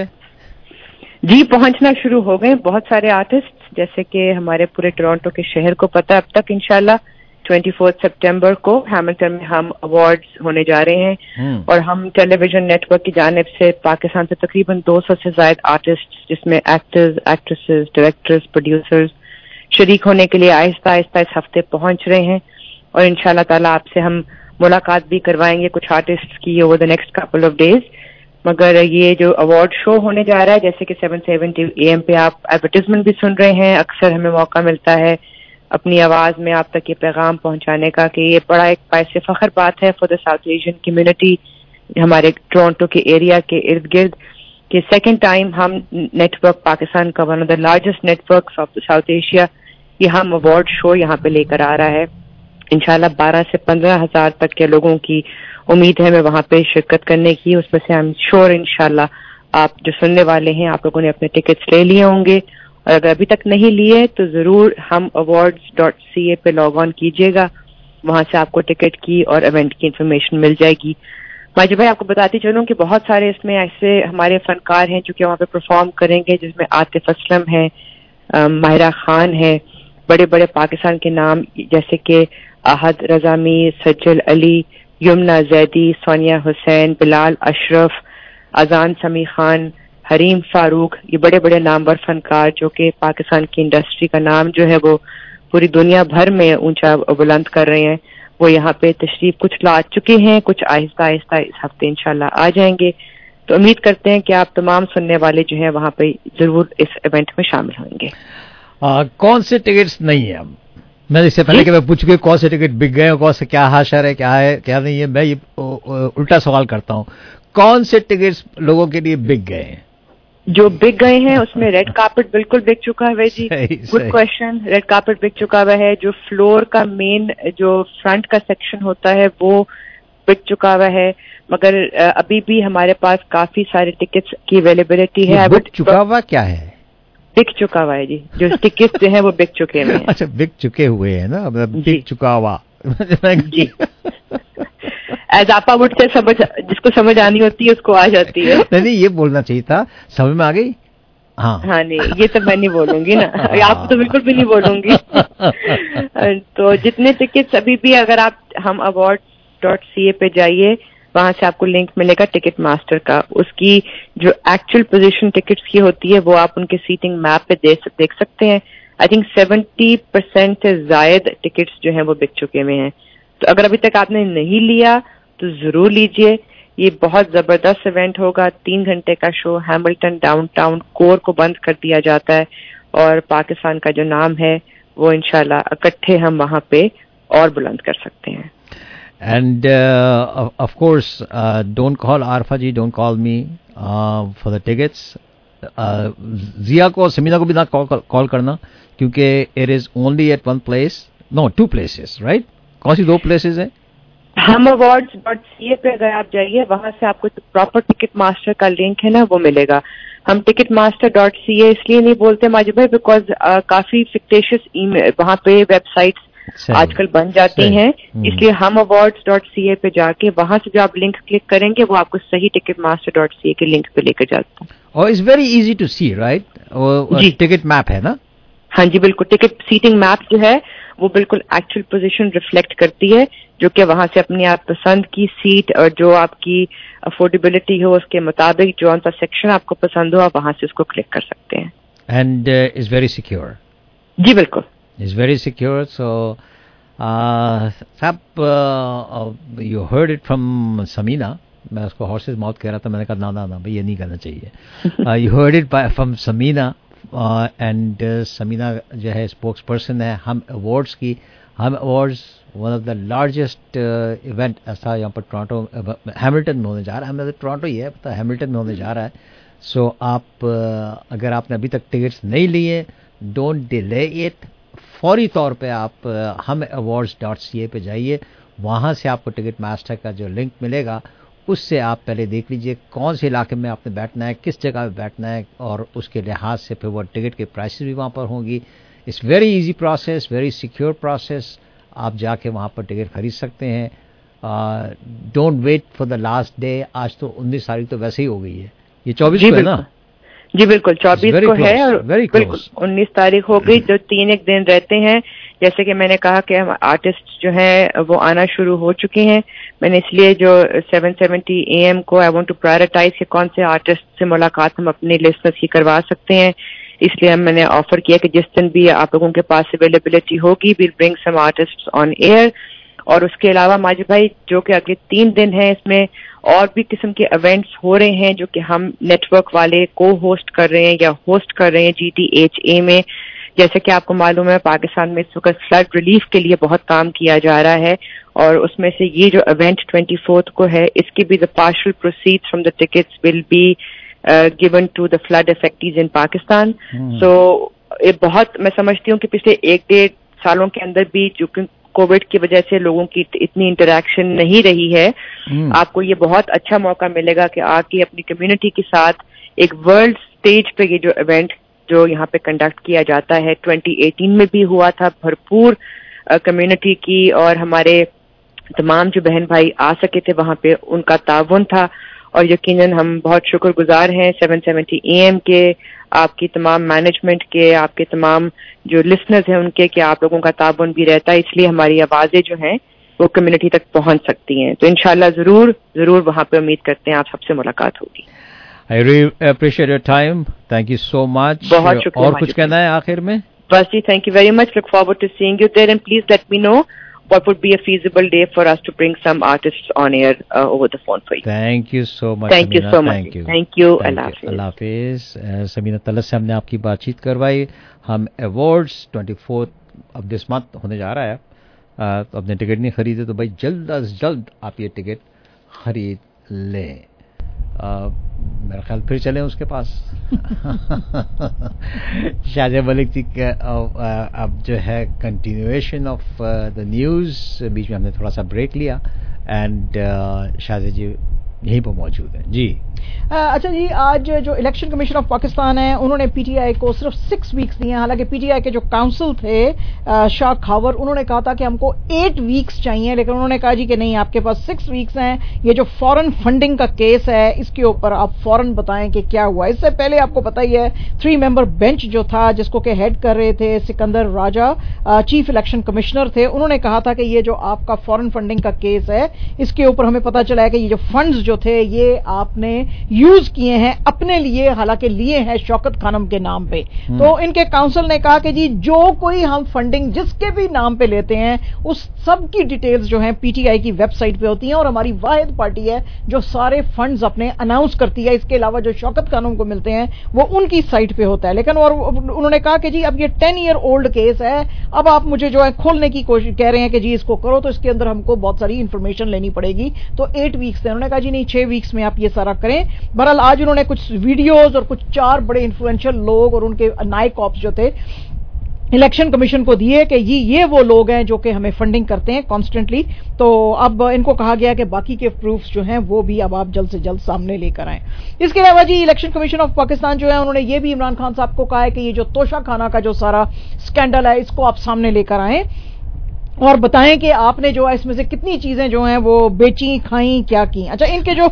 جی پہنچنا شروع ہو گئے بہت سارے آرٹسٹ, جیسے کہ ہمارے پورے ٹورانٹو کے شہر کو پتہ اب تک انشاءاللہ ٹوئنٹی فورتھ سپٹمبر کو ہیملٹن میں ہم ایوارڈز ہونے جا رہے ہیں اور ہم ٹیلی ویژن نیٹ ورک کی جانب سے پاکستان سے تقریباً دو سو سے زائد آرٹسٹ جس میں ایکٹرز, ایکٹریسز, ڈائریکٹرز, پروڈیوسرز شریک ہونے کے لیے آہستہ آہستہ اس ہفتے پہنچ رہے ہیں اور انشاءاللہ تعالیٰ آپ سے ہم ملاقات بھی کروائیں گے کچھ آرٹسٹ کی over the next couple of days. مگر یہ جو ایوارڈ شو ہونے جا رہا ہے, جیسے کہ سیون سیونٹی اے ایم پہ آپ ایڈورٹیزمنٹ بھی سن رہے ہیں, اکثر ہمیں موقع ملتا ہے اپنی آواز میں آپ تک یہ پیغام پہنچانے کا کہ یہ بڑا ایک باعث فخر بات ہے for the South Asian community, ہمارے ٹورانٹو کے ایریا کے ارد گرد, کہ second time Hum network Pakistan کا one of the largest network of South Asia, یہ ہم ایوارڈ شو یہاں پہ لے کر آ رہا ہے. انشاءاللہ بارہ سے پندرہ ہزار تک کے لوگوں کی امید ہے میں وہاں پہ شرکت کرنے کی. اس میں سے ہم شور انشاءاللہ آپ جو سننے والے ہیں آپ لوگوں نے اپنے ٹکٹس لے لیے ہوں گے, اور اگر ابھی تک نہیں لیے تو ضرور ہم ایوارڈز ڈاٹ سی اے پہ لاگ آن کیجیے گا, وہاں سے آپ کو ٹکٹ کی اور ایونٹ کی انفارمیشن مل جائے گی. ماجد بھائی آپ کو بتاتی چلوں کہ بہت سارے اس میں ایسے ہمارے فنکار ہیں جو کہ وہاں پہ پرفارم کریں گے, جس میں عاطف اسلم ہے, ماہرہ خان ہے, بڑے بڑے پاکستان کے نام جیسے کہ احد رضا میر, سجل علی, یمنا زیدی, ثانیہ حسین, بلال اشرف, اذان سمیع خان, حریم فاروق, یہ بڑے بڑے نامور فنکار جو کہ پاکستان کی انڈسٹری کا نام جو ہے وہ پوری دنیا بھر میں اونچا بلند کر رہے ہیں, وہ یہاں پہ تشریف کچھ لا چکے ہیں, کچھ آہستہ آہستہ اس ہفتے انشاءاللہ آ جائیں گے. تو امید کرتے ہیں کہ آپ تمام سننے والے جو ہیں وہاں پہ ضرور اس ایونٹ میں شامل ہوں گے. آ, کون سے ٹکٹس نہیں ہیں؟ اب میں اس سے پہلے کہ میں پوچھ کے کون سے ٹکٹ بک گئے, کون سے کیا حاشر ہے, کیا ہے کیا نہیں ہے, میں یہ الٹا سوال کرتا ہوں, کون سے ٹکٹس لوگوں کے لیے بک گئے ہیں؟ جو بک گئے ہیں اس میں ریڈ کارپٹ بالکل بک چکا ہے جی, گڈ کوشچن. ریڈ کارپٹ بک چکا ہوا ہے. جو فلور کا مین جو فرنٹ کا سیکشن ہوتا ہے وہ بک چکا ہوا ہے, مگر ابھی بھی ہمارے پاس کافی سارے ٹکٹس کی اویلیبلٹی ہے. بک چکا ہوا کیا ہے؟ بک چکا ہوا ہے جی, جو ٹکٹ جو ہیں وہ بک چکے ہیں. اچھا بک چکے ہوئے ہیں نا, بک چکا ہوا جی. ایز آپا وڈ سے سمجھ, جس کو سمجھ آنی ہوتی ہے اس کو آ جاتی ہے. نہیں یہ بولنا چاہیے تھا, سمجھ میں آ گئی. ہاں ہاں نہیں یہ تو میں نہیں بولوں گی نا, آپ تو بالکل بھی نہیں بولوں گی. تو جتنے ٹکٹس ابھی بھی اگر آپ ہم ایوارڈ ڈاٹ سی اے پہ جائیے, وہاں سے آپ کو لنک ملے گا ٹکٹ ماسٹر کا, اس کی جو ایکچوئل پوزیشن ٹکٹس کی ہوتی ہے وہ آپ ان کے سیٹنگ میپ پہ دیکھ سکتے ہیں. آئی تھنک سیونٹی پرسینٹ سے زائد ٹکٹس جو ہیں وہ بک چکے ہوئے ہیں. تو اگر ابھی تک آپ نے نہیں لیا تو ضرور لیجئے, یہ بہت زبردست ایونٹ ہوگا. تین گھنٹے کا شو, ہیملٹن ڈاؤن ٹاؤن کور کو بند کر دیا جاتا ہے اور پاکستان کا جو نام ہے وہ انشاءاللہ اکٹھے ہم وہاں پہ اور بلند کر سکتے ہیں. And uh, of course, uh, don't call Arfa ji, don't call me uh, for the tickets. Uh, Zia ko, Samina ko bhi na call, call karna, kyunki it is only at one place, no, two places, right? کون سی دو places ہیں؟ ہم awards dot C اے پہ اگر آپ جائیے, وہاں سے آپ کو پراپر ٹکٹ ماسٹر کا لنک ہے نا وہ ملے گا. ہم Ticketmaster dot C A اس لیے نہیں بولتے ماجد بھائی بیکاز کافی فکٹیشیس وہاں پہ ویب سائٹس آج کل بن جاتی ہیں, اس لیے ہم ایوارڈز ڈاٹ سی اے پہ جا کے وہاں سے جو آپ لنک کلک کریں گے وہ آپ کو صحیح Ticketmaster dot C A کے لنک پہ لے کر جاتا ہے. اور it's very easy to see, right? جی ٹکٹ میپ ہے نا. ہاں جی بالکل, ٹکٹ سیٹنگ میپ جو ہے وہ بالکل ایکچوئل پوزیشن ریفلیکٹ کرتی ہے, جو کہ وہاں سے اپنی آپ پسند کی سیٹ اور جو آپ کی افورڈیبلٹی ہو اس کے مطابق جو سا سیکشن آپ کو پسند ہو آپ وہاں سے اس کو کلک کر سکتے ہیں. And is very secure. جی بالکل از ویری سیکیور. سو صاحب you heard it from Samina, میں اس کو ہارسز ماؤتھ کہہ رہا تھا, میں نے کہا نا نا نا بھائی یہ نہیں کرنا چاہیے. You heard it from Samina, and Samina جو ہے اسپوکس پرسن ہے ہم ایوارڈس کی. Hum awards one of the largest event ایسا یہاں پر ٹورانٹو ہیملٹن میں ہونے جا رہا ہے. ہمیں ٹورانٹو ہی ہے پتہ, ہیملٹن میں ہونے جا رہا ہے. سو آپ اگر آپ نے ابھی تک ٹکٹس نہیں لیے, ڈونٹ ڈیلے اٹ, فوری طور پہ آپ ہم ایوارڈز ڈاٹ سی اے پہ جائیے, وہاں سے آپ کو ٹکٹ ماسٹر کا جو لنک ملے گا اس سے آپ پہلے دیکھ لیجئے کون سے علاقے میں آپ نے بیٹھنا ہے, کس جگہ پہ بیٹھنا ہے, اور اس کے لحاظ سے پھر وہ ٹکٹ کے پرائسز بھی وہاں پر ہوں گی. It's very easy process, very secure process. آپ جا کے وہاں پر ٹکٹ خرید سکتے ہیں. Don't wait for the last day. آج تو انیس تاریخ تو ویسے ہی ہو گئی ہے, یہ چوبیس کو ہے نا؟ جی بالکل, چوبیس کو ہے اور بالکل انیس تاریخ ہو گئی, جو تین ایک دن رہتے ہیں. جیسے کہ میں نے کہا کہ ہم آرٹسٹ جو ہیں وہ آنا شروع ہو چکے ہیں. میں نے اس لیے جو سیون سیونٹی اے ایم کو آئی وانٹ ٹو پرائرٹائز کہ کون سے آرٹسٹ سے ملاقات ہم اپنے لسنرز کی کروا سکتے ہیں. اس لیے ہم میں نے آفر کیا کہ جس دن بھی آپ لوگوں کے پاس اویلیبلٹی ہوگی we'll bring some artist on air. اور اس کے علاوہ ماجد بھائی جو کہ اگلے تین دن ہیں اس میں اور بھی قسم کے ایونٹس ہو رہے ہیں جو کہ ہم نیٹ ورک والے کو ہوسٹ کر رہے ہیں یا ہوسٹ کر رہے ہیں جی ٹی ایچ اے میں. جیسے کہ آپ کو معلوم ہے پاکستان میں اس وقت فلڈ ریلیف کے لیے بہت کام کیا جا رہا ہے, اور اس میں سے یہ جو ایونٹ ٹوینٹی فورتھ کو ہے اس کی بھی the partial proceed from the tickets will be given to the flood affectees in Pakistan. So یہ بہت میں سمجھتی ہوں کہ پچھلے ایک ڈیڑھ سالوں کے اندر بھی جو کہ کووڈ کی وجہ سے لوگوں کی اتنی انٹریکشن نہیں رہی ہے, آپ کو یہ بہت اچھا موقع ملے گا کہ آ کے اپنی کمیونٹی کے ساتھ ایک ورلڈ اسٹیج پہ یہ جو ایونٹ جو یہاں پہ کنڈکٹ کیا جاتا ہے, ٹوینٹی ایٹین میں بھی ہوا تھا, بھرپور کمیونٹی کی اور ہمارے تمام جو بہن بھائی آ سکے تھے وہاں پہ ان کا تعاون تھا. اور یقیناً ہم بہت شکر گزار ہیں سیون سیونٹی اے ایم کے, آپ کی تمام مینجمنٹ کے, آپ کے تمام جو لسنرز ہیں ان کے, کہ آپ لوگوں کا تعاون بھی رہتا ہے. اس لیے ہماری آوازیں جو ہیں وہ کمیونٹی تک پہنچ سکتی ہیں. تو انشاءاللہ ضرور ضرور وہاں پہ امید کرتے ہیں آپ سب سے ملاقات ہوگی. I really appreciate your time. Thank you so much. بہت شکریہ. اور کچھ کہنا ہے آخر میں؟ بس جی, thank you very much. Look forward to seeing you there and please let me know what would be a feasible day for us to bring some artists on air uh, over the phone for you. Thank you so much. Thank Samina. you so much. Thank you. Thank you. Allah Hafiz. اللہ حافظ. سمینہ طلعت سے ہم نے آپ کی بات چیت کروائی. ہم ایوارڈز ٹوینٹی فورتھ اب دس منتھ ہونے جا رہا ہے, تو اپنے ٹکٹ نہیں خریدے تو بھائی جلد از جلد آپ یہ ٹکٹ خرید لیں. میرا خیال پھر چلیں اس کے پاس. شاہجہاں ملک جی کا اب جو ہے کنٹینیویشن آف دا نیوز, بیچ میں ہم نے تھوڑا سا بریک لیا اینڈ شاہجہاں جی یہیں پر موجود ہیں. جی اچھا جی, آج جو الیکشن کمیشن آف پاکستان ہے انہوں نے پی ٹی آئی کو صرف سکس ویکس دیے ہیں. حالانکہ پی ٹی آئی کے جو کاؤنسل تھے شاہ کھاور, انہوں نے کہا تھا کہ ہم کو ایٹ ویکس چاہیے, لیکن انہوں نے کہا جی کہ نہیں, آپ کے پاس سکس ویکس ہیں. یہ جو فورن فنڈنگ کا کیس ہے اس کے اوپر آپ فورن بتائیں کہ کیا ہوا. اس سے پہلے آپ کو پتہ ہی ہے تھری ممبر بینچ جو تھا جس کو کہ ہیڈ کر رہے تھے Sikandar Raja, chief election commissioner تھے, انہوں نے کہا تھا کہ یہ جو آپ کا فورن فنڈنگ کا کیس ہے اس کے اوپر ہمیں پتہ چلا ہے کہ یہ جو فنڈز جو تھے یہ آپ نے یوز کیے ہیں اپنے لیے, حالانکہ لیے ہیں شوکت خانم کے نام پہ. تو ان کے کاؤنسل نے کہا کہ جی جو کوئی ہم فنڈنگ جس کے بھی نام پہ لیتے ہیں اس سب کی ڈیٹیلز جو ہیں پی ٹی آئی کی ویب سائٹ پہ ہوتی ہیں, اور ہماری واحد پارٹی ہے جو سارے فنڈز اپنے اناؤنس کرتی ہے. اس کے علاوہ جو شوکت خانم کو ملتے ہیں وہ ان کی سائٹ پہ ہوتا ہے. لیکن اور انہوں نے کہا کہ جی اب یہ ٹین ایئر اولڈ کیس ہے, اب آپ مجھے جو ہے کھولنے کی کوشش کہہ رہے ہیں کہ جی اس کو کرو, تو اس کے اندر ہم کو بہت ساری انفارمیشن لینی پڑے گی. تو ایٹ ویکس تھے, انہوں نے کہا جی نہیں چھ ویکس میں آپ یہ سارا کریں. بہرحال آج انہوں نے کچھ ویڈیوز اور کچھ چار بڑے انفلوئنشل لوگ اور ان کے نائب آپس جو تھے الیکشن کمیشن کو دیے کہ یہ یہ وہ لوگ ہیں جو کہ ہمیں فنڈنگ کرتے ہیں کانسٹنٹلی. تو اب ان کو کہا گیا کہ باقی کے پروفز جو ہیں وہ بھی اب آپ جلد سے جلد سامنے لے کر آئیں. اس کے علاوہ جی الیکشن کمیشن آف پاکستان جو ہے انہوں نے یہ بھی عمران خان صاحب کو کہا ہے کہ یہ جو توشہ خانہ کا جو سارا اسکینڈل ہے اس کو آپ سامنے لے کر آئیں اور بتائیں کہ آپ نے جو ہے اس میں سے کتنی چیزیں جو ہیں وہ بیچی, کھائیں, کیا کی. اچھا ان کے جو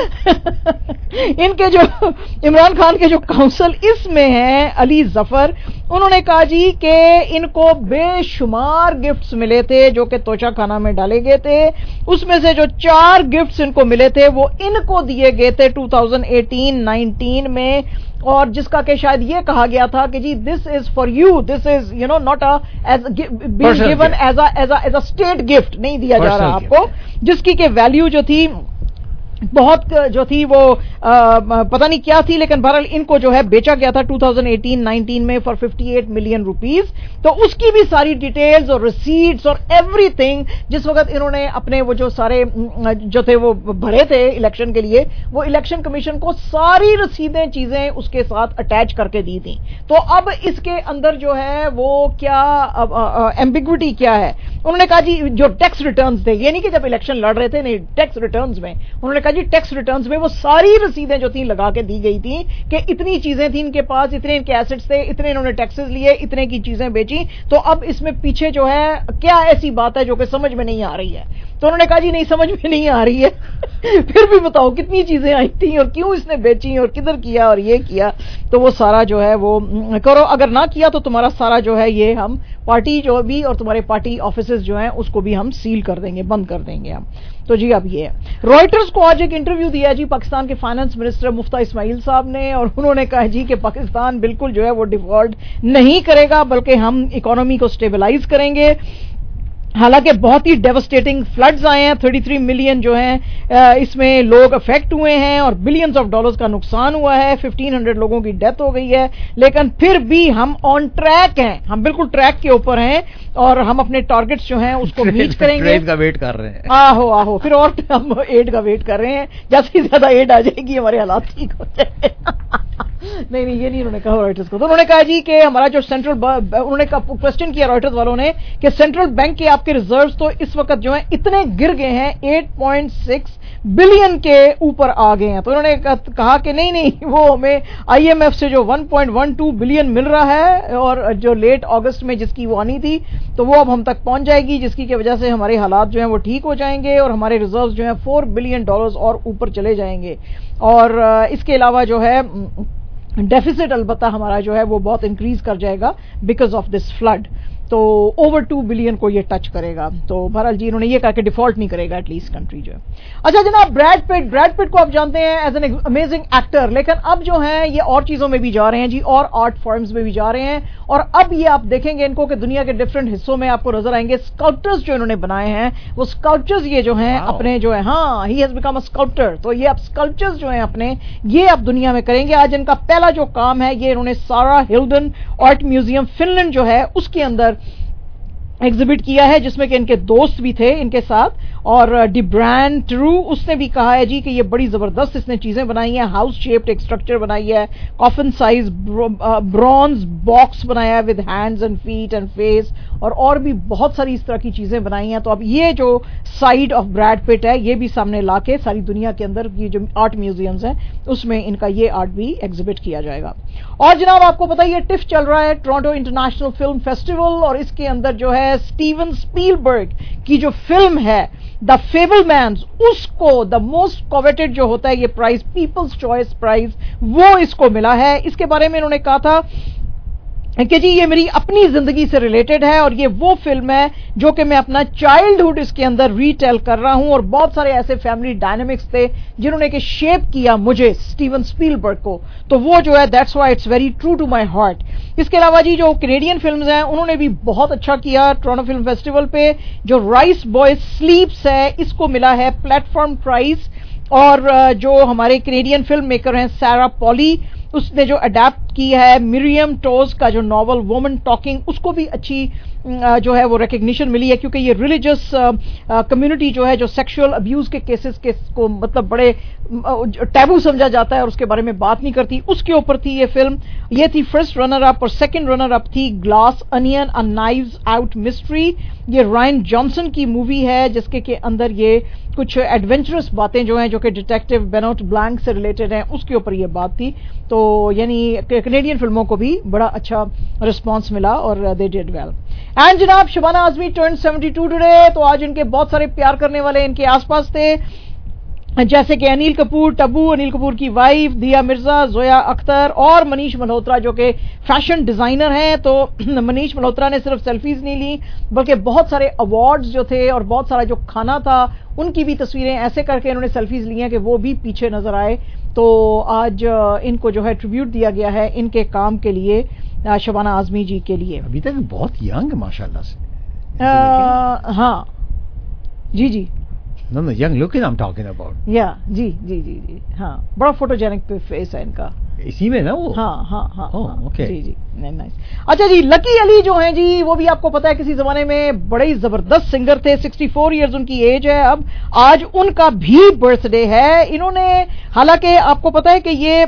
ان کے جو عمران خان کے جو کاؤنسل اس میں ہیں علی ظفر, انہوں نے کہا جی کہ ان کو بے شمار گفٹس ملے تھے جو کہ توشہ خانہ میں ڈالے گئے تھے. اس میں سے جو چار گفٹس ان کو ملے تھے وہ ان کو دیے گئے تھے ٹو تھاؤزینڈ ایٹین نائنٹین میں, اور جس کا کہ شاید یہ کہا گیا تھا کہ جی this is for you, this is you know not being given as a as a state gift, نہیں دیا جا رہا آپ کو, جس کی کہ ویلیو جو تھی बहुत जो थी वो आ, पता नहीं क्या थी, लेकिन बहरहाल इनको जो है बेचा गया था ट्वेंटी एटीन नाइनटीन में फॉर अट्ठावन मिलियन रुपीस। तो उसकी भी सारी डिटेल्स और रिसीट्स और एवरीथिंग जिस वक्त इन्होंने अपने वो जो सारे जो थे वो भरे थे इलेक्शन के लिए, वो इलेक्शन कमीशन को सारी रसीदें चीजें उसके साथ अटैच करके दी थी। तो अब इसके अंदर जो है वो क्या एम्बिग्विटी क्या है, उन्होंने कहा जी जो टैक्स रिटर्न्स थे, ये नहीं कि जब इलेक्शन लड़ रहे थे, नहीं, टैक्स रिटर्न्स में उन्होंने जी टैक्स रिटर्न्स में वो सारी रसीदें जो थी लगा के दी गई थी कि इतनी चीजें थी इनके पास, इतने इनके एसेट्स थे, इतने इन्होंने टैक्सेस लिए, इतने की चीजें बेची। तो अब इसमें पीछे जो है क्या ऐसी बात है जो कि समझ में नहीं आ रही है। तो उन्होंने कहा जी नहीं समझ में नहीं आ रही है फिर भी बताओ कितनी चीजें आई थी और क्यों इसने बेची और किधर किया और ये किया। तो वो सारा जो है वो करो, अगर ना किया तो तुम्हारा सारा जो है ये हम पार्टी जो भी और तुम्हारे पार्टी ऑफिसेज जो हैं उसको भी हम सील कर देंगे, बंद कर देंगे हम। तो जी अब ये है। रॉयटर्स को आज एक इंटरव्यू दिया जी पाकिस्तान के फाइनेंस मिनिस्टर मुफ्ता इस्माइल साहब ने, और उन्होंने कहा जी कि पाकिस्तान बिल्कुल जो है वो डिफॉल्ट नहीं करेगा बल्कि हम इकोनॉमी को स्टेबलाइज करेंगे। हालांकि बहुत ही डेवस्टेटिंग फ्लड्स आए हैं, तैंतीस मिलियन जो हैं इसमें लोग अफेक्ट हुए हैं और बिलियंस ऑफ डॉलर्स का नुकसान हुआ है, पंद्रह सौ लोगों की डेथ हो गई है, लेकिन फिर भी हम ऑन ट्रैक हैं, हम बिल्कुल ट्रैक के ऊपर हैं और हम अपने टारगेट्स जो हैं उसको मीट करेंगे। ट्रेन का वेट कर रहे हैं, आहो आहो फिर और हम एड का वेट कर रहे हैं, जैसे ही ज्यादा एड आ जाएगी हमारे हालात ठीक हो जाएंगे नहीं नहीं ये नहीं उन्होंने कहा रॉयटर्स को। तो उन्होंने कहा जी कि हमारा जो सेंट्रल, उन्होंने क्वेश्चन किया रॉयटर्स वालों ने कि सेंट्रल बैंक के आपके रिजर्व्स तो इस वक्त जो है इतने गिर गए हैं आठ पॉइंट छह बिलियन के ऊपर आ गए हैं। तो उन्होंने कहा कि नहीं नहीं वो हमें आईएमएफ से जो एक पॉइंट एक दो बिलियन मिल रहा है और जो लेट अगस्त में जिसकी वो आनी थी तो वो अब हम तक पहुंच जाएगी, जिसकी की वजह से हमारे हालात जो हैं वो ठीक हो जाएंगे और हमारे रिजर्व्स जो हैं चार बिलियन डॉलर्स और ऊपर चले जाएंगे। और इसके अलावा जो है डेफिसिट अलबत्ता हमारा जो है वो बहुत इंक्रीज कर जाएगा बिकॉज ऑफ दिस फ्लड, तो ओवर टू बिलियन को ये टच करेगा। तो बहरहाल जी इन्होंने ये कहा कि डिफॉल्ट नहीं करेगा एटलीस्ट कंट्री जो है। अच्छा जनाब ब्रैड पिट, ब्रैड पिट को आप जानते हैं एज एन अमेजिंग एक्टर, लेकिन अब जो है ये और चीजों में भी जा रहे हैं जी, और आर्ट फॉर्म्स में भी जा रहे हैं। और अब ये आप देखेंगे इनको कि दुनिया के डिफरेंट हिस्सों में आपको नजर आएंगे स्कल्पटर्स जो इन्होंने बनाए हैं, वो स्कल्पचर्स ये जो हैं अपने जो है, हाँ he has become a sculptor, तो ये अब स्कल्पचर्स जो हैं अपने ये अब दुनिया में करेंगे। आज इनका पहला जो काम है ये इन्होंने सारा हिल्डन आर्ट म्यूजियम फिनलैंड जो है उसके अंदर एग्जिबिट किया है, जिसमें कि इनके दोस्त भी थे इनके साथ, और डिब्रांड ट्रू उसने भी कहा है जी कि ये बड़ी जबरदस्त इसने चीजें बनाई हैं, हाउस शेप्ड एक स्ट्रक्चर बनाई है, कॉफिन साइज ब्रॉन्ज बॉक्स बनाया है with hands and feet and face, और और भी बहुत सारी इस तरह की चीजें बनाई हैं। तो अब ये जो साइड ऑफ ब्रैड पिट है ये भी सामने लाके सारी दुनिया के अंदर ये जो आर्ट म्यूजियम्स हैं उसमें इनका ये आर्ट भी एग्जिबिट किया जाएगा। और जनाब आपको पता ही है टिफ चल रहा है टोरंटो इंटरनेशनल फिल्म फेस्टिवल, और इसके अंदर जो है स्टीवन स्पीलबर्ग की जो फिल्म है द फेबलमैन्स, उसको द मोस्ट कॉवेटेड जो होता है ये प्राइज, पीपल्स चॉइस प्राइज, वो इसको मिला है। इसके बारे में इन्होंने कहा था कि जी ये मेरी अपनी जिंदगी से रिलेटेड है और ये वो फिल्म है जो कि मैं अपना चाइल्डहुड इसके अंदर रीटेल कर रहा हूं, और बहुत सारे ऐसे फैमिली डायनामिक्स थे जिन्होंने कि शेप किया मुझे स्टीवन स्पीलबर्ग को, तो वो जो है that's why it's very true to my heart. इसके अलावा जी जो कैनेडियन फिल्म्स हैं उन्होंने भी बहुत अच्छा किया टोरंटो फिल्म फेस्टिवल पे। जो राइस बॉय स्लीप्स है इसको मिला है प्लेटफॉर्म प्राइज, और जो हमारे कैनेडियन फिल्म मेकर हैं सारा पॉली, उसने जो अडेप्ट की है मिरियम टोज का जो नॉवल वुमन टॉकिंग, उसको भी अच्छी जो है वो रिकग्निशन मिली है, क्योंकि ये रिलीजियस कम्युनिटी जो है जो सेक्सुअल अब्यूज के केसेस के को मतलब बड़े टैबू समझा जाता है और उसके बारे में बात नहीं करती, उसके ऊपर थी ये फिल्म। ये थी फर्स्ट रनर अप, और सेकंड रनर अप थी glass onion a knives out mystery. ये रायन जॉनसन की मूवी है जिसके के अंदर ये कुछ एडवेंचरस बातें जो हैं जो कि डिटेक्टिव बेनोट ब्लैंक से रिलेटेड हैं उसके ऊपर ये बात थी। तो यानी कैनेडियन फिल्मों को भी बड़ा अच्छा रिस्पांस मिला और दे डिड वेल। एंड जनाब Shabana Azmi turn seventy two today, तो आज इनके बहुत सारे प्यार करने वाले इनके आसपास थे, जैसे कि अनिल कपूर टब्बू, अनिल कपूर की वाइफ दिया मिर्जा, जोया अख्तर और मनीष मल्होत्रा जो कि फैशन डिजाइनर हैं। तो मनीष मल्होत्रा ने सिर्फ सेल्फीज नहीं ली बल्कि बहुत सारे अवार्ड्स जो थे और बहुत सारा जो खाना था उनकी भी तस्वीरें ऐसे करके इन्होंने सेल्फीज ली हैं कि वो भी पीछे नजर आए। तो आज इनको जो है ट्रिब्यूट दिया गया है इनके काम के लिए, शबाना आजमी जी के लिए। अभी तक बहुत यंग माशाल्लाह से। आ, हाँ जी जी No, no, young looking I'm talking about. Yeah, जी जी जी जी हाँ, बड़ा फोटोजेनिक फेस है इनका. इसी में ना वो. हाँ हाँ हाँ. oh, okay. जी जी नाइस. अच्छा जी, लकी अली जो हैं जी, वो भी आपको पता है किसी जमाने में बड़े ही जबरदस्त सिंगर थे. सिक्सटी फोर इयर्स उनकी एज है अब. आज उनका भी बर्थडे है. इन्होंने, हालांकि आपको पता है कि ये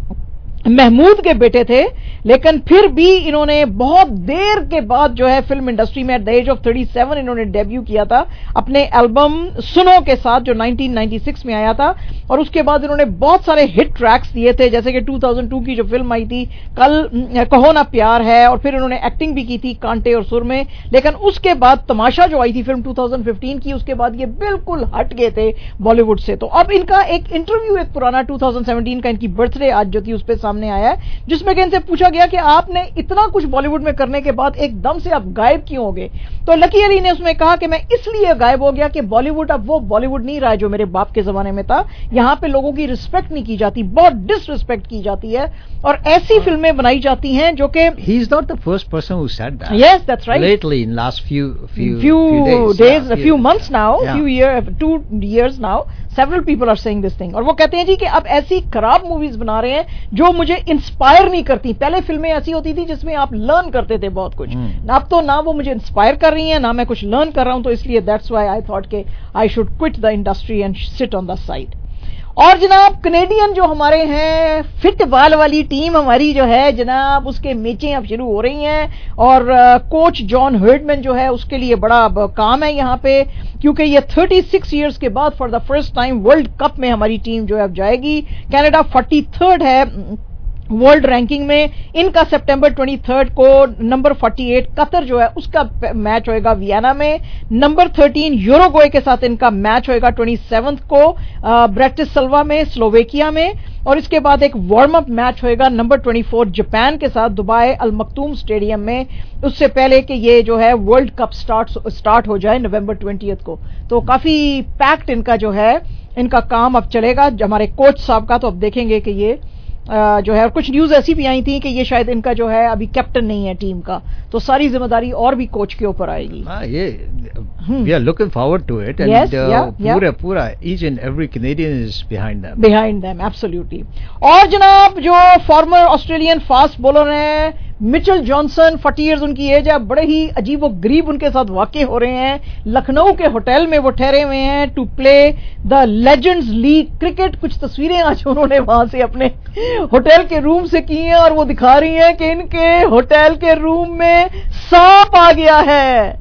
महमूद के बेटे थे, लेकिन फिर भी इन्होंने बहुत देर के बाद जो है फिल्म इंडस्ट्री में at the age of thirty seven इन्होंने डेब्यू किया था अपने एल्बम सुनो के साथ, जो नाइनटीन नाइंटी सिक्स में आया था. और उसके बाद इन्होंने बहुत सारे हिट ट्रैक्स दिए थे, जैसे कि टू थाउज़ेंड टू की जो फिल्म आई थी कल कहो ना प्यार है, और फिर इन्होंने एक्टिंग भी की थी कांटे और सुर में. लेकिन उसके बाद तमाशा जो आई थी फिल्म टू थाउज़ेंड फिफ्टीन की, उसके बाद ये बिल्कुल हट गए थे बॉलीवुड से. तो अब इनका एक इंटरव्यू, एक पुराना टू थाउज़ेंड सेवनटीन का इनकी बर्थडे आज जो थी उस पर सामने आया है, जिसमें कि इनसे पूछा गया कि आपने इतना कुछ बॉलीवुड में करने के बाद एकदम से आप गायब क्यों हो गए. तो लकी अली ने उसमें कहा कि मैं इसलिए गायब हो गया कि बॉलीवुड अब वो बॉलीवुड नहीं रहा जो मेरे बाप के जमाने में था. यहां पे लोगों की रिस्पेक्ट नहीं की जाती, बहुत डिसरिस्पेक्ट की जाती है, और ऐसी फिल्में बनाई जाती हैं जो कि he is not the first person who said that. Yes, that's right. Lately in last few few few, few days, days yeah, a few months now, yeah. few year two years now, several people are saying this thing. और वो कहते हैं जी कि अब ऐसी खराब movies बना रहे हैं जो मुझे इंस्पायर नहीं करती. पहले फिल्में ऐसी होती थी जिसमें आप लर्न करते थे बहुत कुछ. hmm. अब तो ना वो मुझे इंस्पायर कर रही हैं, ना मैं कुछ लर्न कर रहा हूं. तो इसलिए दैट्स व्हाई आई थॉट के I should quit the industry and sit on the side. और जनाब कनेडियन जो हमारे हैं फिट बाल वाली टीम हमारी जो है जनाब, उसके मैचें अब शुरू हो रही हैं, और कोच जॉन हर्डमैन जो है उसके लिए बड़ा काम है यहाँ पे, क्योंकि ये थर्टी सिक्स इयर्स के बाद for the first time world cup में हमारी टीम जो है अब जाएगी. कनाडा फोर्टी थर्ड है वर्ल्ड रैंकिंग में. इनका सितंबर ट्वेंटी थर्ड को नंबर फोर्टी एट कतर जो है उसका मैच होएगा वियना में. नंबर थर्टीन यूरुग्वे के साथ इनका मैच होएगा ट्वेंटी सेवंथ को ब्रैटिस्लावा में, स्लोवेकिया में. और इसके बाद एक वार्म अप मैच होएगा नंबर ट्वेंटी फोर जापान के साथ दुबई अल मखतूम स्टेडियम में, उससे पहले कि ये जो है वर्ल्ड कप स्टार्ट स्टार्ट हो जाए नवंबर ट्वेंटियथ को. तो काफी पैक्ड इनका जो है इनका काम अब चलेगा हमारे कोच साहब का. तो अब देखेंगे कि ये Uh, जो है, और कुछ न्यूज ऐसी भी आई थी कि ये शायद इनका जो है अभी कैप्टन नहीं है टीम का, तो सारी जिम्मेदारी और भी कोच के ऊपर आएगी. हाँ, ये we are looking forward to it, and पूरा पूरा each and every Canadian is behind them behind them absolutely. और जनाब जो फॉर्मर ऑस्ट्रेलियन फास्ट बॉलर हैं मिचेल जॉनसन, फोर्टी इयर्स उनकी एज है, बड़े ही अजीब और गरीब उनके साथ वाकई हो रहे हैं. लखनऊ के होटल में वो ठहरे हुए हैं to play the legends league cricket. कुछ तस्वीरें आज उन्होंने वहां से अपने होटल के रूम से की हैं, और वो दिखा रही हैं कि इनके होटल के रूम में सांप आ गया है,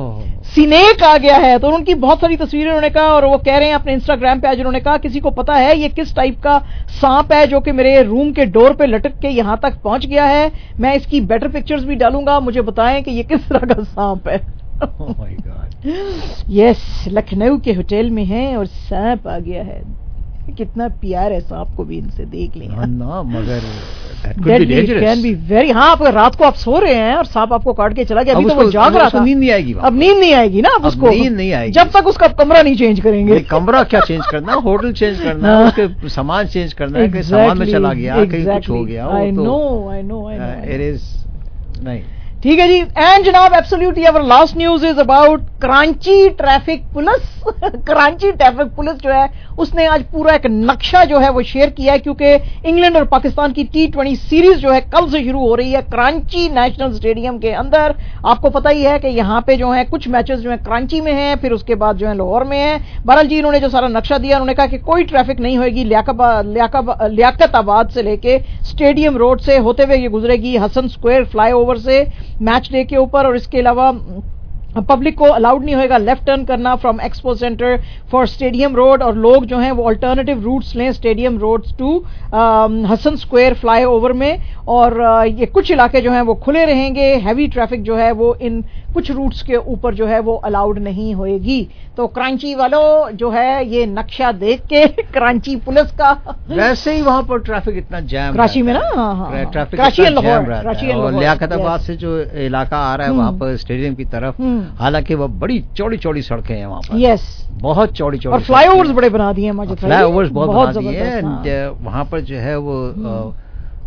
सिनेक आ गया है. तो उनकी बहुत सारी तस्वीरें उन्होंने कहा, और वो कह रहे हैं अपने इंस्टाग्राम पे आज उन्होंने कहा किसी को पता है ये किस टाइप का सांप है जो कि मेरे रूम के डोर पे लटक के यहां तक पहुंच गया है. मैं इसकी बेटर पिक्चर्स भी डालूंगा, मुझे बताएं कि ये किस तरह का सांप है. oh my God. Yes, Lucknow के होटल में है और सांप आ गया है. कितना प्यार है सांप को भी इनसे, देख लें. ना, मगर that could be dangerous. Can be very, हाँ, आप रात को आप सो रहे हैं और सांप आपको काट के चला गया. अभी तो वो जाग रहा था. नींद नहीं आएगी. अब नींद नहीं आएगी ना, अब उसको नींद नहीं आएगी जब तक उसका कमरा नहीं चेंज करेंगे. कमरा क्या चेंज करना, होटल चेंज करना, उसके सामान चेंज करना है, कहीं सामान में चला गया, कहीं कुछ हो गया. I know I know I know it is नहीं. ठीक है जी. एंड जनाब absolutely our last news is about Karachi traffic police. Karachi traffic police जो है उसने आज पूरा एक नक्शा जो है वो शेयर किया है, क्योंकि इंग्लैंड और पाकिस्तान की टी ट्वेंटी सीरीज जो है कल से शुरू हो रही है कराची नेशनल स्टेडियम के अंदर. आपको पता ही है कि यहाँ पे जो है कुछ मैचेस जो है कराची में हैं, फिर उसके बाद जो है लाहौर में है. बहरहाल जी इन्होंने जो सारा नक्शा दिया, उन्होंने कहा कि कोई ट्रैफिक नहीं होगी. लियाकताबाद से लेके स्टेडियम रोड से होते हुए ये गुजरेगी हसन स्क्वायर फ्लाईओवर से मैच डे के ऊपर. और इसके अलावा पब्लिक को अलाउड नहीं होएगा लेफ्ट टर्न करना from expo center for stadium road, और लोग जो हैं वो अल्टरनेटिव रूट्स लें stadium road to Hasan square flyover में. और uh, ये कुछ इलाके जो हैं वो खुले रहेंगे. हैवी ट्रैफिक जो है वो इन कुछ रूट्स के ऊपर जो है वो अलाउड नहीं होएगी. तो कराची वालों जो है ये नक्शा देख के कराची पुलिस का वैसे ही वहां पर ट्रैफिक इतना जैम कराची में ना, ट्रैफिक कराची जैम रहता है. और लियाकताबाद से जो इलाका आ रहा है वहां पर स्टेडियम की तरफ, हालांकि वो बड़ी चौड़ी चौड़ी सड़कें हैं वहां पर. यस, बहुत चौड़ी चौड़ी. और फ्लाईओवर्स बड़े बना दिए हैं, फ्लाईओवर्स बहुत बना दिए हैं. वहां पर जो है वो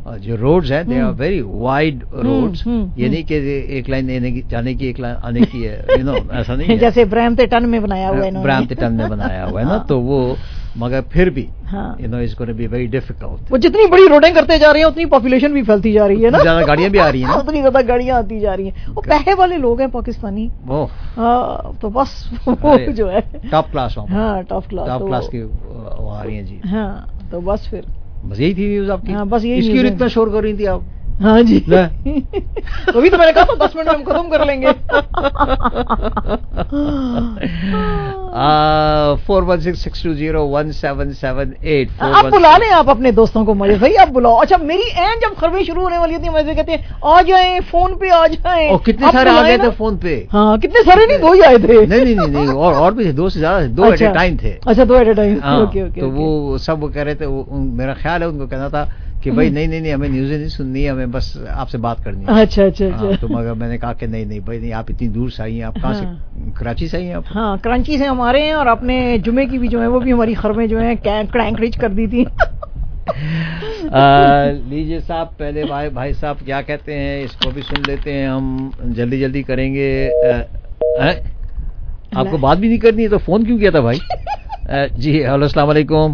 जो रोड्स हैं they are very wide roads, ये नहीं कि एक लाइन जाने की एक लाइन आने की है, यू नो, ऐसा नहीं है जैसे ब्रैम्पटन टन में बनाया हुआ है, ब्रैम्पटन में बनाया हुआ है ना, तो वो मगर फिर भी you know it's gonna be very difficult. वो जितनी बड़ी रोडें करते जा रही हैं उतनी पॉपुलेशन भी फैलती जा रही है ना, ज्यादा गाड़ियां भी आ रही हैं, उतनी ज्यादा गाड़ियां आती जा रही हैं। वो पैसे वाले लोग हैं पाकिस्तानी, वो तो बस वो जो है टॉप क्लास, हाँ टॉप क्लास टॉप क्लास की वो आ रही हैं जी। हाँ तो बस फिर बस यही थी न्यूज आपकी। हाँ बस यही, इसकी इतना शोर कर रही थी आप। हाँ जी अभी तो मैंने कहा था दस मिनट में हम खत्म कर लेंगे। Four one six six two zero one seven seven eight आप बुला लें आप अपने दोस्तों को, मजे भाई आप बुलाओ। अच्छा मेरी एन जब खबरें शुरू होने वाली थी मजे कहते हैं आ जाएं फोन पे आ जाएं, और कितने सारे आ गए थे फोन पे। हाँ कितने सारे नहीं, दो ही आए थे। नहीं नहीं नहीं और और भी थे, दो से ज्यादा, दो एट ए टाइम थे। अच्छा दो at a time, okay okay. तो वो सब वो कह रहे थे, मेरा ख्याल है उनको कहना था कि भाई नहीं नहीं नहीं हमें न्यूज़ नहीं सुननी है, हमें बस आपसे बात करनी है। अच्छा अच्छा अच्छा। तो मगर मैंने कहा कि नहीं नहीं भाई नहीं, आप इतनी दूर से आई हैं, आप कहाँ से, कराची से आई हैं आप? हाँ कराची से हमारे हैं, और आपने जुमे की भी जो है वो भी हमारी खबरें जो है क्रैंक रिच कर दी थी। लीजिए साहब, पहले भाई भाई साहब क्या कहते हैं इसको भी सुन लेते हैं, हम जल्दी जल्दी करेंगे। आ, आ, आपको बात भी नहीं करनी है तो फोन क्यों किया था भाई? आ, जी हेलो अस्सलाम वालेकुम।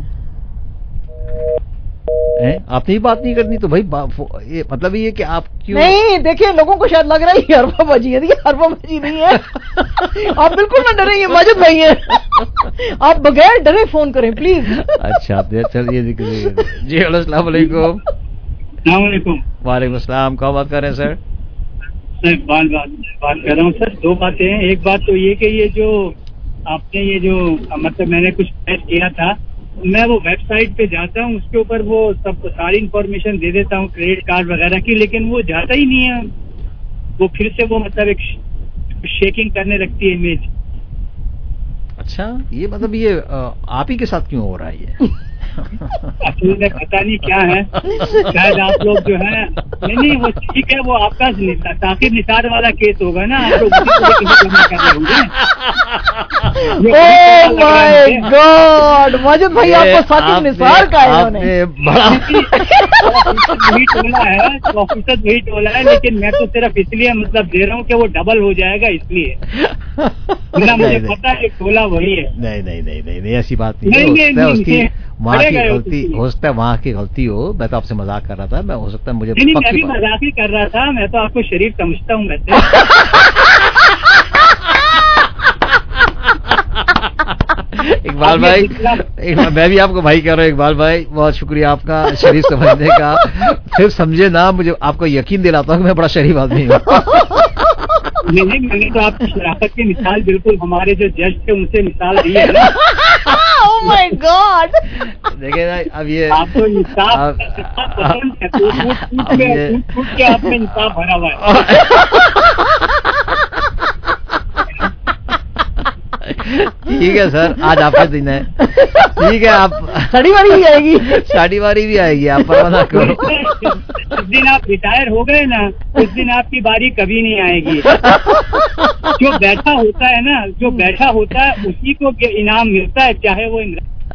आपने ही बात नहीं करनी तो भाई ये मतलब ये कि आप क्यों नहीं? देखिए लोगों को शायद लग रहा है ये हरफा बाजी है, हरफा बाजी नहीं है। आप बिल्कुल ना डरे, ये माजिद भाई है, आप बगैर डरे फोन करें प्लीज। अच्छा चलिए जी हेलो अस्सलाम वालेकुम। वालेकुम अस्सलाम, कौन बात कर रहे हैं सर? सर बात बात बात कर रहा हूँ सर। दो बातें हैं, एक बात तो ये कि ये जो आपने ये जो मतलब मैंने कुछ टेस्ट किया था, मैं वो वेबसाइट पे जाता हूँ, उसके ऊपर वो सब सारी इंफॉर्मेशन दे देता हूँ क्रेडिट कार्ड वगैरह की, लेकिन वो जाता ही नहीं है, वो फिर से वो मतलब एक शेकिंग करने लगती है इमेज। अच्छा ये मतलब ये आप ही के साथ क्यों हो रहा है ये? असल में पता नहीं क्या है, शायद आप लोग जो है नहीं नहीं वो ठीक है, वो आपका ताकिब निसार वाला केस होगा ना, आप लोग कर रहे होंगे। ओह माय गॉड माजिद भाई आपको साकिब निसार का है, वही टोला है, ऑफिसर वही टोला है, लेकिन मैं तो सिर्फ इसलिए मतलब दे रहा हूँ कि वो डबल हो जाएगा इसलिए, ना मुझे पता है टोला वही है। नहीं नहीं नहीं नहीं ऐसी बात नहीं है, उसकी वहाँ की गलती हो सकता है, वहाँ की गलती हो, मैं तो आपसे मजाक कर रहा था, मैं हो सकता है मुझे नहीं, मैं भी मजाक ही कर रहा था, मैं तो आपको शरीफ समझता हूँ वैसे। इकबाल भाई, इकबाल, मैं भी आपको भाई कह रहा हूँ इकबाल भाई, बहुत शुक्रिया आपका शरीफ समझने का। फिर समझे ना, मुझे आपको यकीन दिलाता हूँ कि मैं बड़ा शरीफ आदमी हूँ। नहीं नहीं मैंने तो आपकी शराफत की मिसाल बिल्कुल हमारे जो जज थे उनसे मिसाल दी है ना। Oh my God! देखिए ना अब ये आपको इंसाफ पसंद है, टूट के आपने इंसाफ भरा हुआ है। ठीक है सर, आज आपका दिन है, ठीक है, आप साड़ी वारी भी आएगी, साड़ी वारी भी आएगी, आप परवाह ना करो। जिस दिन आप रिटायर हो गए ना, उस दिन आपकी बारी कभी नहीं आएगी। जो बैठा होता है ना, जो बैठा होता है उसी को इनाम मिलता है, चाहे वो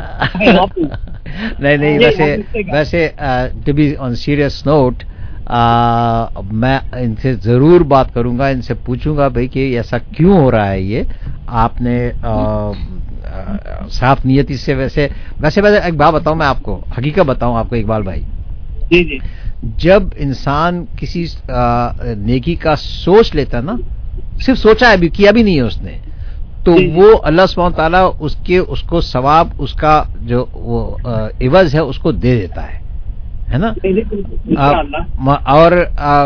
नहीं नहीं वैसे वैसे to be on serious note, मैं इनसे जरूर बात करूंगा, इनसे पूछूंगा भाई कि ऐसा क्यों हो रहा है ये, आपने आ, आ, साफ नियति से वैसे वैसे वैसे एक बात बताऊं मैं आपको, हकीकत बताऊं आपको इकबाल भाई, जी जी, जब इंसान किसी आ, नेकी का सोच लेता है ना, सिर्फ सोचा है, अभी किया भी नहीं है उसने, तो वो अल्लाह सुब्हानहू तआला उसके उसको सवाब, उसका जो वो इवज है उसको दे देता है, है ना। आ, और आ,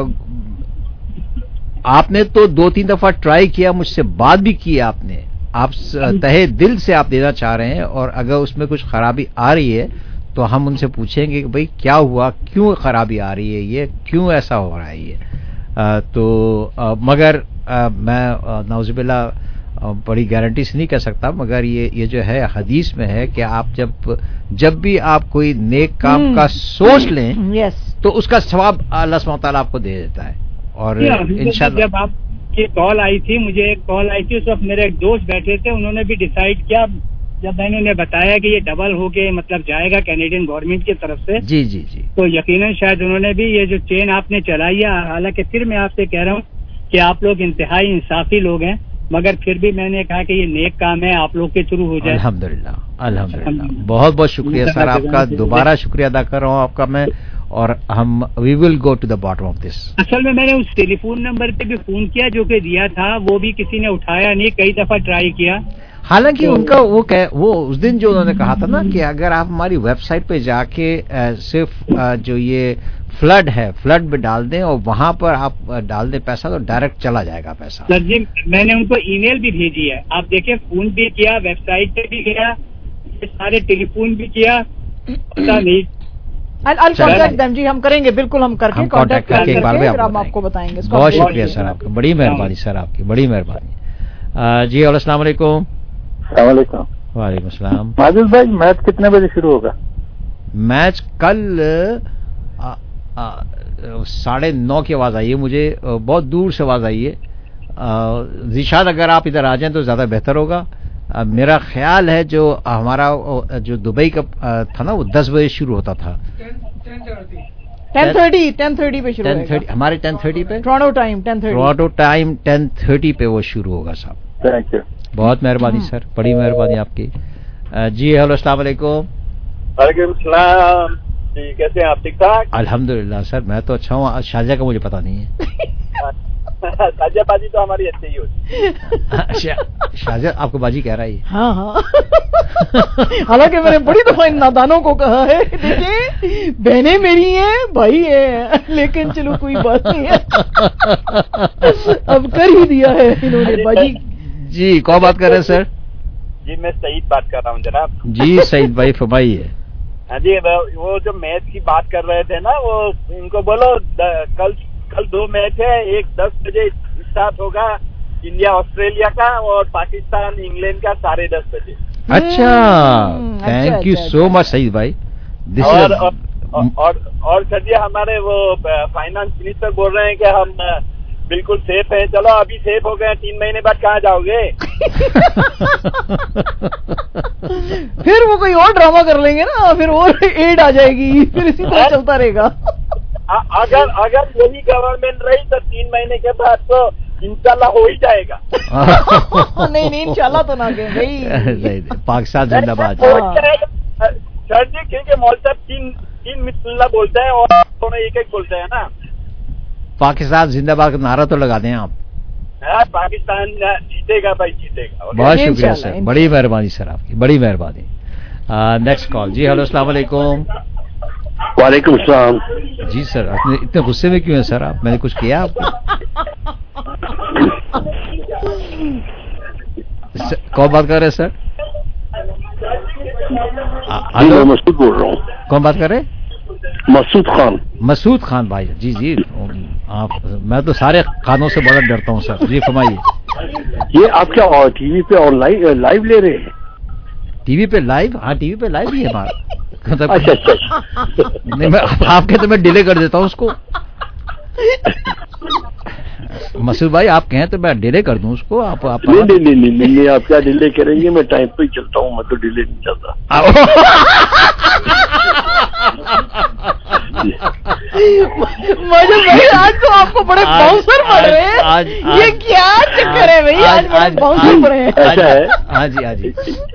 आपने तो दो तीन दफा ट्राई किया, मुझसे बात भी की आपने, आप तहे दिल से आप देना चाह रहे हैं, और अगर उसमें कुछ खराबी आ रही है तो हम उनसे पूछेंगे कि भाई क्या हुआ, क्यों खराबी आ रही है, ये क्यों ऐसा हो रहा है ये। आ, तो आ, मगर आ, मैं नाउज़ुबिल्लाह बड़ी गारंटी से नहीं कह सकता, मगर ये ये जो है हदीस में है कि आप जब जब भी आप कोई नेक काम hmm. का सोच लें yes. तो उसका सवाब अल्लाह सुब्हानहू तआला आपको दे देता है। और इंशाअल्लाह जब आप ये कॉल आई थी, मुझे एक कॉल आई थी, उस वक्त मेरे एक दोस्त बैठे थे, उन्होंने भी डिसाइड किया جب میں نے انہیں بتایا کہ یہ ڈبل ہو کے مطلب جائے گا کینیڈین گورنمنٹ کی طرف سے جی جی جی تو یقیناً شاید انہوں نے بھی یہ جو چین آپ نے چلائی ہے, حالانکہ پھر میں آپ سے کہہ رہا ہوں کہ آپ لوگ انتہائی انصافی لوگ ہیں, مگر پھر بھی میں نے کہا کہ یہ نیک کام ہے آپ لوگ کے تھرو ہو جائے. الحمدللہ الحمدللہ بہت بہت شکریہ سر آپ کا, دوبارہ شکریہ ادا کر رہا ہوں آپ کا میں, اور ہم we will go to the bottom of this. اصل میں میں نے اس ٹیلی فون نمبر پہ بھی فون کیا جو کہ دیا تھا, وہ بھی کسی نے اٹھایا نہیں, کئی دفعہ ٹرائی کیا. حالانکہ ان کا وہ وہ اس دن جو انہوں نے کہا تھا نا کہ اگر آپ ہماری ویب سائٹ پہ جا کے صرف جو یہ فلڈ ہے فلڈ پہ ڈال دیں اور وہاں پر آپ ڈال دیں پیسہ تو ڈائریکٹ چلا جائے گا پیسہ. سر جی میں نے ان کو ای میل بھی بھیجی ہے, آپ دیکھیں فون بھی کیا, ویب سائٹ پہ بھی گیا, سارے ٹیلی فون بھی کیا, پتا نہیں. جی ہم کریں گے, بالکل ہم کر کے کانٹیکٹ کر کے ہم آپ کو بتائیں گے. بہت شکریہ سر آپ کا, بڑی مہربانی سر آپ کی, بڑی مہربانی. جی السلام علیکم. السلام علیکم. وعلیکم السلام. ماجد بھائی میچ کتنے بجے شروع ہوگا؟ میچ کل ساڑھے نو کی آواز آئی ہے مجھے, بہت دور سے آواز آئی ہے. ذیشاد اگر آپ ادھر آ جائیں تو زیادہ بہتر ہوگا. میرا خیال ہے جو ہمارا جو دبئی کا تھا نا وہ دس بجے شروع ہوتا تھا. ٹین تھرٹی ٹین تھرٹی پہ شروع ہوگا ہمارے ٹین تھرٹی پہ Toronto time ten thirty Toronto time ten thirty پہ وہ شروع ہوگا صاحب. Thank you. بہت مہربانی سر, بڑی مہربانی آپ کی. جی ہیلو السلام علیکم. وعلیکم السلام. جی کیسے ہیں آپ؟ ٹھیک ٹھاک الحمدللہ سر میں تو اچھا ہوں. شاہجہ کا مجھے پتا نہیں ہے. شاہجہ بازی تو ہماری اچھی ہی ہوتی. شاہجہ آپ کو بازی کہہ رہا ہے؟ ہاں ہاں حالانکہ میں نے بڑی دفعہ ان نادانوں کو کہا ہے دیکھیں بہنیں میری ہیں بھائی ہے, لیکن چلو کوئی بات نہیں ہے, اب کر ہی دیا ہے انہوں نے بازی. جی کون بات کر رہے ہیں سر؟ جی میں سعید بات کر رہا ہوں جناب. جی سعید بھائی فرمائیے. ہاں جی وہ جو میچ کی بات کر رہے تھے نا, وہ ان کو بولو کل کل دو میچ ہے, ایک دس بجے اسٹارٹ ہوگا انڈیا آسٹریلیا کا, اور پاکستان انگلینڈ کا ساڑھے دس بجے. اچھا تھینک یو سو مچ سعید بھائی. اور سر جی ہمارے وہ فائنانس منسٹر بول رہے ہیں کہ ہم بالکل سیف ہیں. چلو ابھی سیف ہو گئے, تین مہینے بعد کہاں جاؤ گے؟ پھر وہ کوئی اور ڈرامہ کر لیں گے نا, پھر اور ایڈ آ جائے گی, پھر اسی طرح چلتا رہے گا. اگر اگر یہی گورنمنٹ رہی تو تین مہینے کے بعد تو انشاءاللہ ہو ہی جائے گا. نہیں نہیں انشاءاللہ تو نہ کہ بھائی پاکستان زندہ باد. سر جی کیونکہ مول صاحب تین تین بسم اللہ بولتے ہیں اور تھوڑا ایک ایک بولتے ہیں نا. پاکستان زندہ باد کا نعرہ تو لگا دیں آپ. پاکستان جیتے گا بھائی, جیتے گا. بہت شکریہ سر, بڑی مہربانی سر آپ کی, بڑی مہربانی. Next call. جی ہلو السلام علیکم. وعلیکم السلام. جی سر اتنے غصے میں کیوں ہیں سر آپ؟ میں نے کچھ کیا آپ کو؟ کون بات کر رہے ہیں سر؟ میں مسعود بول رہا ہوں. کون بات کر رہے ہیں؟ مسعود خان. مسعود خان بھائی. جی جی آپ, میں تو سارے خانوں سے بڑا ڈرتا ہوں سر. جی فرمائیے. یہ آپ کیا ٹی وی پہ اور لائیو لے رہے ہیں؟ ٹی وی پہ لائیو؟ ہاں ٹی وی پہ لائیو ہی ہے ہمارا. اچھا اچھا نہیں میں آپ کے تو میں ڈیلے کر دیتا ہوں اس کو. مسعود بھائی آپ کہیں تو میں ڈیلے کر دوں اس کو. آپ نہیں نہیں نہیں آپ کیا ڈیلے کریں گے, میں ٹائم پہ ہی چلتا ہوں, میں تو ڈیلے نہیں چلتا. آج تو آپ کو بڑے باؤنسر پڑے ہیں, یہ کیا چکر ہے بھائی؟ آج بڑے باؤنسر پڑے ہیں. ایسا ہے. ہاں جی ہاں جی.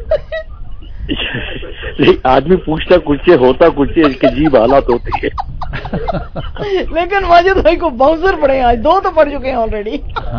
آدمی پوچھتا کچھ ہوتا کچھ, عجیب حالات ہوتی ہے. لیکن ماجد بھائی کو باؤنسر پڑے ہیں, آج دو تو پڑ چکے ہیں آلریڈی.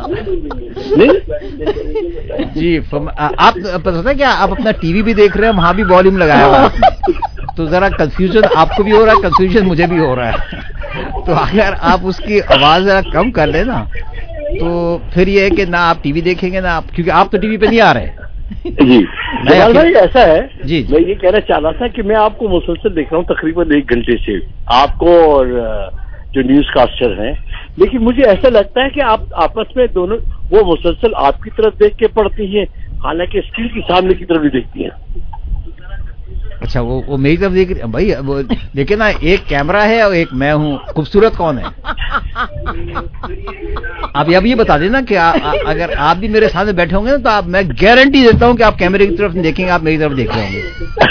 جی آپ پتہ ہے کیا, آپ اپنا ٹی وی بھی دیکھ رہے ہیں, وہاں بھی والیوم لگایا ہوا ہے, تو ذرا کنفیوژن آپ کو بھی ہو رہا ہے, کنفیوژن مجھے بھی ہو رہا ہے. تو اگر آپ اس کی آواز ذرا کم کر لیں نا تو پھر یہ ہے کہ نہ آپ ٹی وی دیکھیں گے نہ آپ, کیونکہ آپ تو ٹی وی پہ نہیں آ رہے. جی جمال بھائی ایسا ہے, جی میں یہ کہنا چاہ رہا تھا کہ میں آپ کو مسلسل دیکھ رہا ہوں تقریباً ایک گھنٹے سے, آپ کو اور جو نیوز کاسٹر ہیں, لیکن مجھے ایسا لگتا ہے کہ آپ آپس میں دونوں وہ مسلسل آپ کی طرف دیکھ کے پڑھتی ہیں, حالانکہ اسکرین کی سامنے کی طرف بھی دیکھتی ہیں. اچھا وہ وہ میری طرف دیکھ رہی بھائی, لیکن نا ایک کیمرہ ہے اور ایک میں ہوں, خوبصورت کون ہے؟ आप अब ये बता देना कि आ, आ, अगर आप भी मेरे सामने बैठे होंगे ना तो आप, मैं गारंटी देता हूँ कि आप कैमरे की तरफ नहीं देखेंगे, आप मेरी तरफ देख रहे होंगे।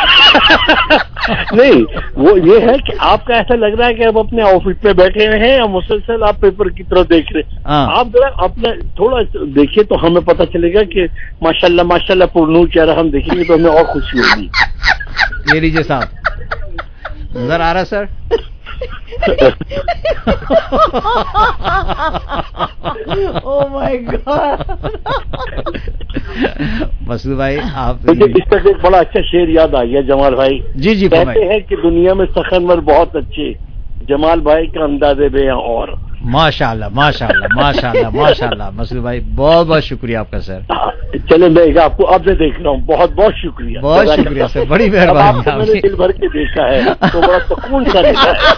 नहीं, वो ये है कि आपका ऐसा लग रहा है कि आप अपने ऑफिस पे बैठे हुए हैं या मुसलसल आप पेपर की तरफ देख रहे हैं। आप जरा अपना थोड़ा देखिए तो हमें पता चलेगा कि माशाल्लाह माशाल्लाह पुरनूर चेहरा हम देखेंगे तो हमें और खुशी होगी। ये लीजिए साहब, नजर आ रहा है sir? Oh my God. Masood भाई, आप मुझे इस तरह एक बड़ा अच्छा शेर याद आ गया जमाल भाई। जी जी, कहते हैं कि दुनिया में सखनवर बहुत अच्छे, जमाल भाई का अंदाज़े बेयां और। माशाल्लाह माशाल्लाह माशाल्लाह माशाल्लाह। मसूद भाई बहुत बहुत शुक्रिया आपका सर। चले मैं आपको अब से देख रहा हूँ, बहुत बहुत शुक्रिया। बहुत शुक्रिया सर, बड़ी मेहरबानी। आपको मैंने दिल भर के देखा है तो बड़ा सुकून सा लगा है।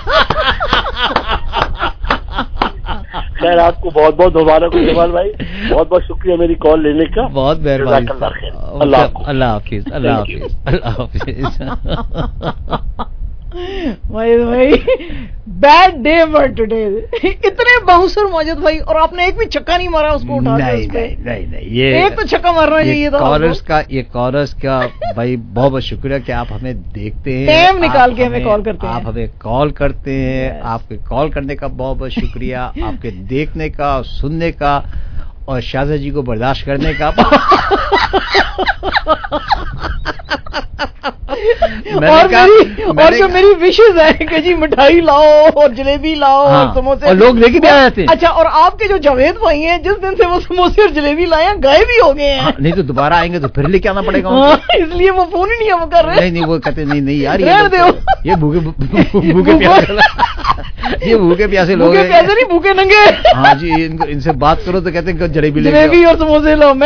खैर आपको बहुत बहुत मुबारक हो जमाल भाई, बहुत बहुत शुक्रिया मेरी कॉल लेने का। बहुत मेहरबानी। अल्लाह अल्लाह हाफिज, अल्लाह हाफिज, अल्लाह हाफिज। भाई भाई बैड डे फॉर टुडे। इतने बाउंसर मौजूद भाई, और आपने एक भी छक्का नहीं मारा उसको उठा के। नहीं नहीं नहीं नहीं, ये एक तो छक्का मारना चाहिए था। कॉलर्स का ये कॉलर्स का भाई बहुत बहुत शुक्रिया कि आप हमें देखते हैं, टाइम निकाल के हमें कॉल करते हैं, आप हमें कॉल करते हैं। आपके कॉल करने का बहुत बहुत शुक्रिया, आपके देखने का, सुनने का और शाहज़ा जी को बर्दाश्त करने का। और मेरी और जो मेरी विशेष है कि जी मिठाई लाओ और जलेबी लाओ। हाँ, और समोसे, और लोग लेके भी आ जाते हैं। अच्छा, और आपके जो जावेद भाई हैं, जिस दिन से वो समोसे और जलेबी लाए गायब भी हो गए हैं। हाँ, नहीं तो दोबारा आएंगे तो फिर लेके आना पड़ेगा। हाँ, इसलिए वो फोन ही नहीं हम कर रहे। नहीं नहीं, वो कहते नहीं नहीं यार, ये दो ये भूखे भूखे प्यासे ये भूखे प्यासे लोग, भूखे प्यासे नहीं, भूखे नंगे। हाँ जी, इनको इनसे बात करो तो कहते हैं जलेबी जलेबी और समोसे लो।